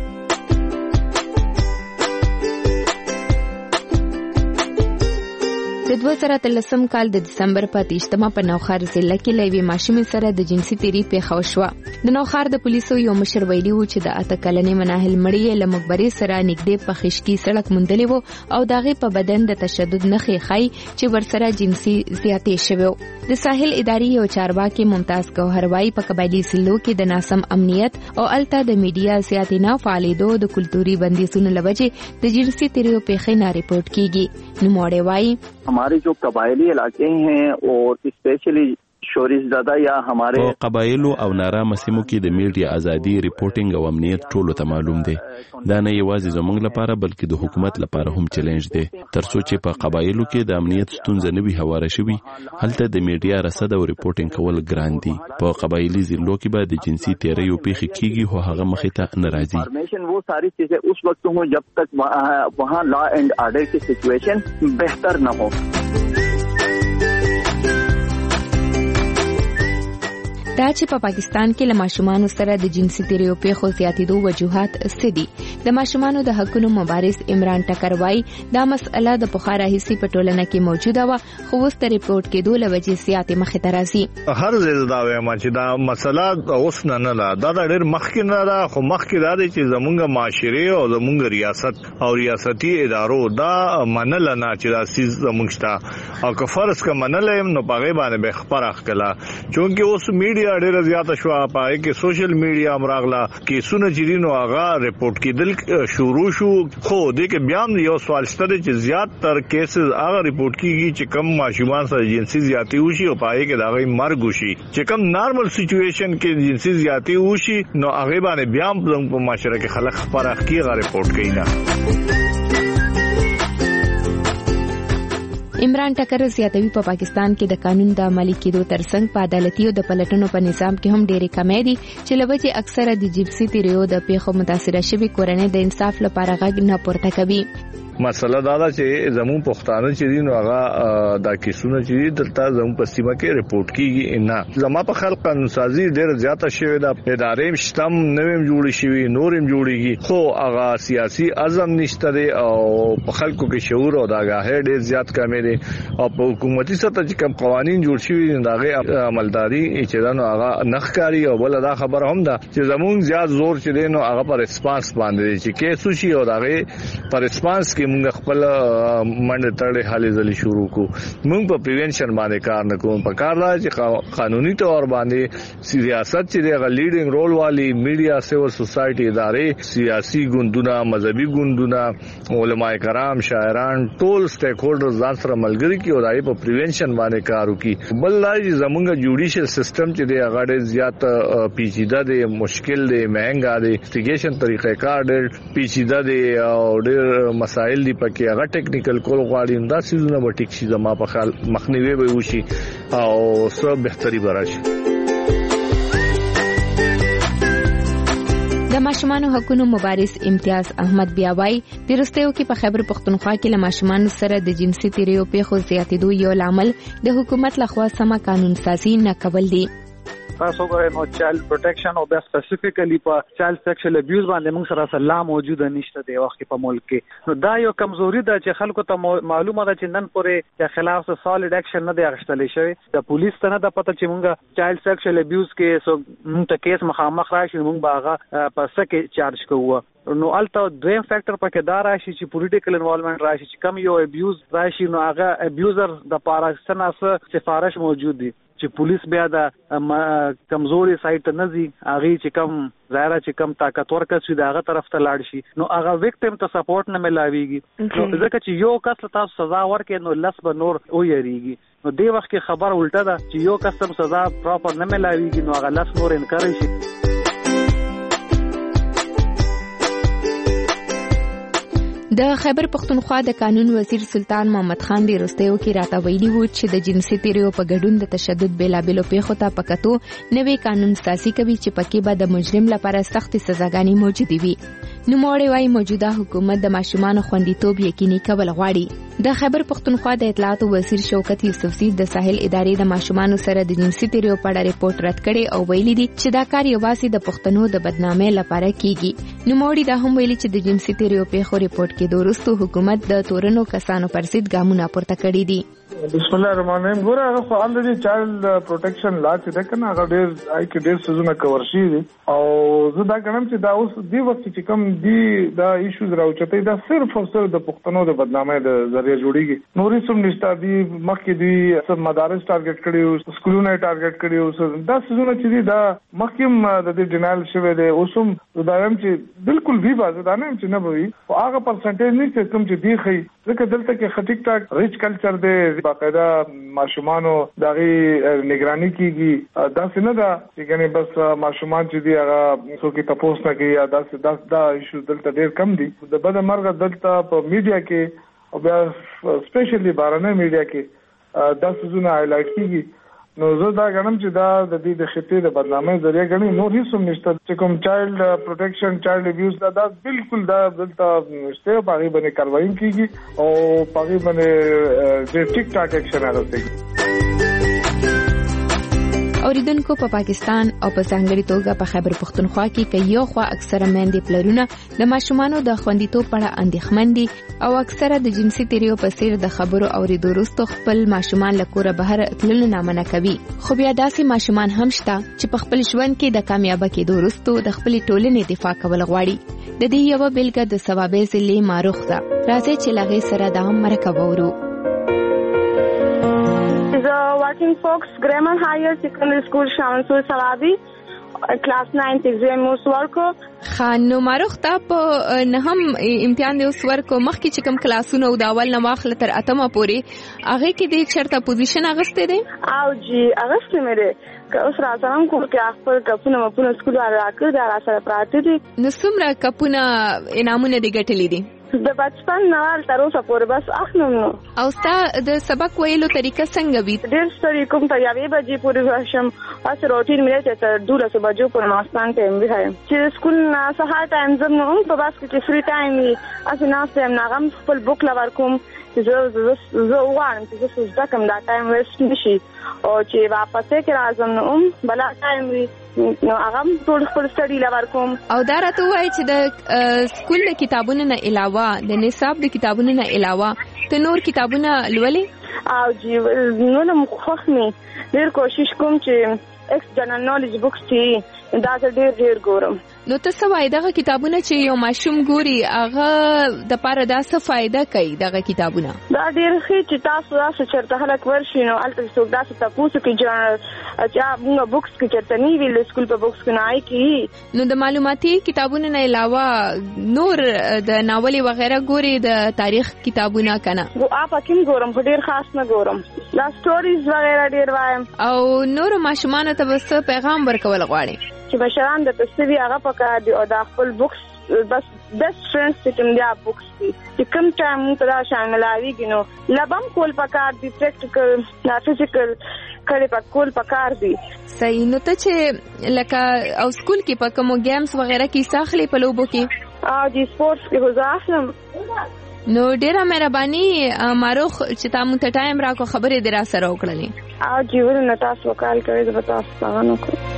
د دوه زره اتلسم کال د دسمبر په اتهشتمه په نوخار ضلع کې له یوې ماشومې سره د جنسي تیری پیښه وشوه. د نوخار د پولیسو یو مشر ویلي و چې د اته کلنې مناهل مړی له مقبرې سره نږدې په خشکي سړک موندلی و او د هغې په بدن د تشدد نښې ښایي چې ورسره جنسي زیاتې شوی و. د ساحل ادارې یو چارواکي ممتاز ګوهر وايي په قبایلي سیمو کې د ناسم امنیت او الته د میډیا زیاتې نه فعالېدو د کلتوري بندیزونو له وجې د جنسي تیریو پیښې نه ریپورټ کیږي. نوموړی وايي हमारे जो कबायली इलाके हैं और स्पेशली شورش زده یا हमारे په قبایلو او نارامه سیمو کې د میډیا ازادي ریپورټینګ او امنیت ټولو ته معلوم دی. دا نه یوازې زموږ لپاره بلکې د حکومت لپاره هم چیلنج دی. ترڅو چې په قبایلو کې د امنیت ستونزه نه وي هواره شوي، هلته د میډیا رصد او ریپورټینګ کول ګران دي. په قبایلي ضلعو کې به د جنسي تیریو پیښې کیږي، خو هغه مخې ته نه راځي. انفارمیشن وہ ساری چیزیں اس وقت ہوں جب تک وہاں لا اینڈ آرڈر کی سچویشن بہتر نہ ہو. دا چې په پاکستان کې له ماشومانو سره د جنسي تیریو پیښو زیاتېدو وجوهات څه دي. د ماشومانو د حقونو مبارز عمران ټکر وايي دا مسئله د پخوا راهیسې په ټولنه کې موجوده وه، خو اوس د ریپورټ کېدو له وجې زیاتې مخې ته راځي. هر ځای دا وایم چې دا مسله اوس نه نه ده، دا ډېر مخکې نه ده، خو مخکې دا دی چې زمونږ معاشرې او زمونږ ریاست او ریاستي ادارو دا منله نه چې دا سیز زمونږ شته، او که فرض که منله نو په هغې باندې به خبره کړله. چونکې اوس میډیا ډیره زیاته شو، پای کې سوشل میډیا امراغلا کیسونه چې دینو هغه ریپورت کېدل شروع شو. خو دې کې بیا هم یو سوال شته چې زیات تر کیسز هغه ریپورت کیږي چې کم ماشومان سره جنسي زیاتی وشي او پای کې دا غي مرګ وشي. چې کم نارمل سچويشن کې جنسي زیاتی وشي نو هغه باندې بیا هم په معاشره کې خلک خبره کیږي ریپورت کوي نه. عمران ټکر زیاتوي په پاکستان کې د قانون د عملي کېدو ترڅنګ په عدالتي او د پلټنو په نظام کې هم ډېرې کمې دي چې له وجې اکثره د جنسي تیریو د پیښو متاثره شوي کورنۍ د انصاف لپاره غږ نه پورته کوي. مسله دا ده چې زمون پښتانه چې دي نو هغه دا کیسونه چې دلته زمون په سیمه کې ریپورت کیږي نه. زما په خلک قانون سازي ډېر زیاته شوې ده، ادارې شتم نویم جوړې شوي، نورم جوړېږي، خو هغه سیاسي عزم نشته دی او په خلکو کې شعور او د آگاهۍ ډېر زیات کمې دي. او په حکومتي سطح چې کوم قوانين جوړ شوي دي دغه عملداري چې دا نو هغه نخکاری او بل دا خبر هم ده چې زمون زیات زور چې دی نو هغه پر ریسپانس باندې چې کیسو شي او دغه پر ریسپانس کې موږ خپل منډه تړلې حالې ځلې شروع کو. موږ په پریونشن باندې کار نه کوو، په کار راځي چې قانوني تور باندې سیاست چې د لیډینګ رول والی میډیا سیول سوسایټي ادارې، سیاسي ګوندونه، مذهبي ګوندونه، علماء کرام، شاعران، ټول سټیک هولډرز ځان سره ملګري کی او دای په پریونشن باندې کار وکي. بل لای زمونږ جوډیشل سیستم چې د هغه ډېر زیات پیچیده دی، مشکل دی، مهنګا دی، انویسټیګیشن طریقې کار ډېر پیچیده دی او ډېر مسائل دی پکې هغه ټیکنیکل کول غواړي. دا سيزونه به ټیک شي، زما په خیال مخنیوي به وشي او سره بهتري به راشي. د ماشومانو حقوقو مبارز امتیاز احمد بیاوای د رستیو کې په خیبر پختونخوا کې له ماشومانو سره د جنسي تیریو پیښو زیاتېدو یو لامل د حکومت لخوا سمه قانون سازي نه کول دي. تاسو ګورئ نو چایلډ پروټیکشن او بیا سپیسیفیکلی په چایلډ سیکشوال ابیوز باندې موږ سره سلام موجوده نشته دی وخت په ملک کې. نو دا یو کمزوري ده چې خلکو ته معلومه ده چې نن پورې د خلاف سالډ اکشن نه دی اخیستل شوی. د پولیس ته نه ده پته چې موږ چایلډ سیکشوال ابیوز کې سو موږ ته کیس مخامخ راشي، موږ به هغه په سکه چارج کوو. نو الته دویم فیکٹر پکې دا راشي چې پولیټیکل انوالومنت راشي، چې کم یو ابیوز راشي نو هغه ابیوزر د پاره سناسه سفارش موجود دي چې پولیس بیا د کمزوري سایت نه زی هغه چې کم ظاهره چې کم طاقتور کس وي دغه طرف ته لاړ شي نو هغه وکټم ته سپورټ نه ملاويږي نو ځکه چې یو کس تاسو سزا ورکړي نو لس به نور او یریږي نو دی وخت کې خبر الټه ده چې یو کس سزا پراپر نه ملاويږي نو هغه لس نور انکار شي. د خیبر پختونخوا د قانون وزیر سلطان محمد خان دی رستیو کې راته ویلي وو چې د جنسي تیریو په ګډون د تشدد بیلابېلو پیښو ته پکتو نوې قانون سازي کوي چې پکې به د مجرم لپاره سخت سزاګانې موجودې وي. نوموړی وايي موجوده حکومت د ماشومانو خوندیتوب یقیني کول غواړي. د خیبر پختونخوا د اطلاعات وزیر شوکت یوسفزي د ساحل ادارې د ماشومانو سره د جنسي تیریو په اړه ریپورت رد کړي او ویلي دي چې دا کار یوازې د پښتنو د بدنامۍ لپاره کیږي. نوموړی دا هم ویلي چې د جنسي تیریو پیښو ریپورت کې دوروستو حکومت د تورنو کسانو پر ضد ګامونه پورته کړي دي. بسم الله الرحمن الرحیم. ګوره هغه خو الریډي چایلډ پروټیکشن لا چې ده کنه هغه ډېر آی کې ډېر سيزونه کور شي دي او زه دا ګڼم چې دا اوس دی وخت چې کوم دی دا ایشوز راوچتې دا صرف او صرف د پښتنو د بدنامۍ د ذریعہ جوړیږي. نورې سم نشته دي مخکې دی سم مدارس ټارګټ کړي سکولونه ټارګټ کړي دا سيزونه چې دي دا مخکې د دې ډینایل شوی دی اوسم دا هم چې بالکل وی بازه دا نه چې نه وي او هغه پرسنټیج نه چې کوم چې دی خي ځکه دلته کې خټیک ټاک ریچ کلچر دی باقاعده ماشومانو دغه نگرانی کیږي دا څنګه دا چې کنه بس ماشومان چې دی هغه څوک ته پوښتنه کوي یا دا دا دا ایشو دلته ډیر کم دي د بده مرغه دلته په میډیا کې او بیا سپیشلی بارنه میډیا کې دا څه هایلایټ کیږي نو زه دا غنم چې دا د دې د خطې د بدنامۍ ذریعہ غني نور هیڅ هم نشته چې کوم چایلډ پروټیکشن چایلډ ابیوز دا, دا بالکل دا دلته نشته پاغي باندې کاروایی کیږي او پاغي باندې د ټیک ټاک اکشن راځي. اوریدونکو په پاکستان او په ځانګړي توګه په خیبر پختونخوا کې کې یو خوا اکثره میندې پلرونه د ماشومانو د خوندیتوب په اړه اندېښمن دي او اکثره د جنسي تیریو په څیر د خبرو اوریدو وروسته خپل ماشومان له کوره بهر تللو نامنع کوي. خو بیا داسې ماشومان هم شته چې په خپل ژوند کې د کامیابی کېدو وروسته د خپل ټولنې دفاع کول غواړي. د دې یو بلګه د ثوابې ضلع ماروخ ده. راځي چې لغې سره د هم مرکه وورو. The Working Folks Grammar Higher Secondary School Shamansul Sawabi class ninth exam اوس ورکو. خانو ماروخ تا په نه هم امتحان دی اوس ورکو مخکې چې کوم کلاسونه او د اول نه واخله تر اتمه پورې هغه کې د چرته پوزیشن اغسته دي او جی اغسته مې که اوس راځم کوم کې خپل کپونه مپونه سکول راکړه دا را سره پراته دي. نو څومره کپونه انعامونه دي ګټلې دي؟ د بچپن نه تر اوسه پورې بس اخلم نو. او ستا د سبق ویلو طریقه څنګه وي؟ ډېر ستړي کوم ته یوې بجې پورې راشم اس روټین مې ته دولس بجو پورې ماستان ټایم وی هایم چې سکول نه سهار ټایم زم نو په باس کې فری ټایم وي اس نه سم ناغم خپل بوک لور کوم چې زه زه زه وایم چې زه زده کوم دا ټایم ویسټ نشي او چې واپس کې راځم نو بلا ټایم وي نو هغه ټول خپل سټډي لور کوم. او دا راته وایي چې د سکول د کتابونو نه علاوه د نصاب د کتابونو نه علاوه ته نور کتابونه لولې؟ او جی نو نو خوښ مې ډېر کوشش کوم چې ایکس جنرال نالج بوکس چې دا ډېر ډېر ګورم. نو ته څه وایي دغه کتابونه چې یو ماشوم ګوري هغه د پاره دا څه فائدہ کوي دغه کتابونه؟ دا ډېر ښه چې تاسو تاسو چرته خلک ورشي نو الته څوک دا څه تاسو کې جنرال چې موږ بوکس کې چرته نه ویل سکول په بوکس کې نه آی کی. نو د معلوماتي کتابونو نه علاوه نور د ناولي وغیرہ ګوري د تاریخ کتابونه کنه؟ او اپ کوم ګورم ډېر خاص نه ګورم دا سټوریز وغیرہ ډېر وایم. او نور ماشومان ته بس پیغام ورکول غواړي چې مشران د تسوی هغه پکې دی او د خپل بوکس بس بیسټ فرندز چې کوم دی بوکس دي چې کوم ټایم موږ ته شاملوي نو لبم کول پکار دي پریکټیکل یا فزیکل کړي په کول پکار دي. صحیح. نو ته چې لکه او سکول کې په کوم گیمز وغیرہ کې ساخلي په لوبو کې؟ اه جی سپورتس کې وځاخلم. نو ډیره مهرباني ماروخ چې تاسو ته ټایم راکو خبرې درا سره وکړلې. اه جی ورنه تاسو کال کوي زه تاسو څنګه نو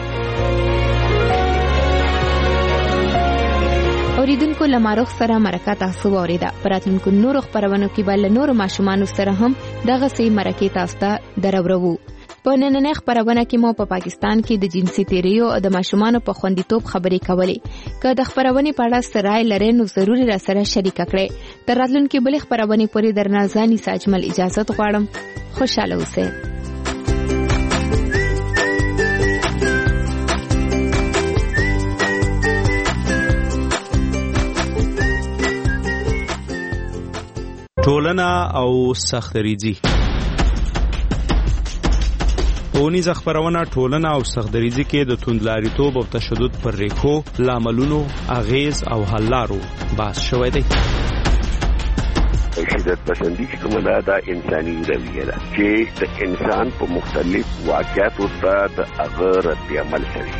اوریدونکو لماروخ سره مرکه تاسو اوریدا پراتونکو نور خبرونو کې بل نور ماشومان سره هم دغه سي مرکه تاسو ته درورو. په نننې خبرونه کې مو په پا پاکستان کې د جنسي تیریو او د ماشومان په خوندیتوب خبرې کولې. که د خبرونه په اړه سره لري نو ضروري را سره شریک کړئ. تر راتلونکي بل خبرونه پورې درنه ځاني ساجمل اجازه غواړم. خوشاله اوسئ. ټولنه او سختدریزي. اونیز خبرونه ټولنه او سختدریزي کې د توندلاریتوب او تشدد پر ریښو، لاملونو، اغیز او حل لارو بحث شوی دی. شدت پسندی چې کومه ده دا انساني رویه ده چې د انسان په مختلف واقعاتو ته د هغه رد عمل کوي.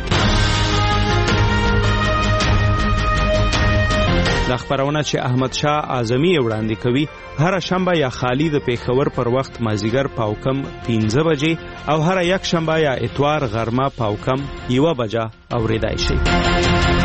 دا خبرونه چې احمد شاه اعظمي وړاندې کوي هر شنبه یا خالی د پیښور پر وخت مازیګر پاوکم پنځه بجې او هر یک شنبه یا اتوار غرمه پاوکم یو بجه اوریدای شي.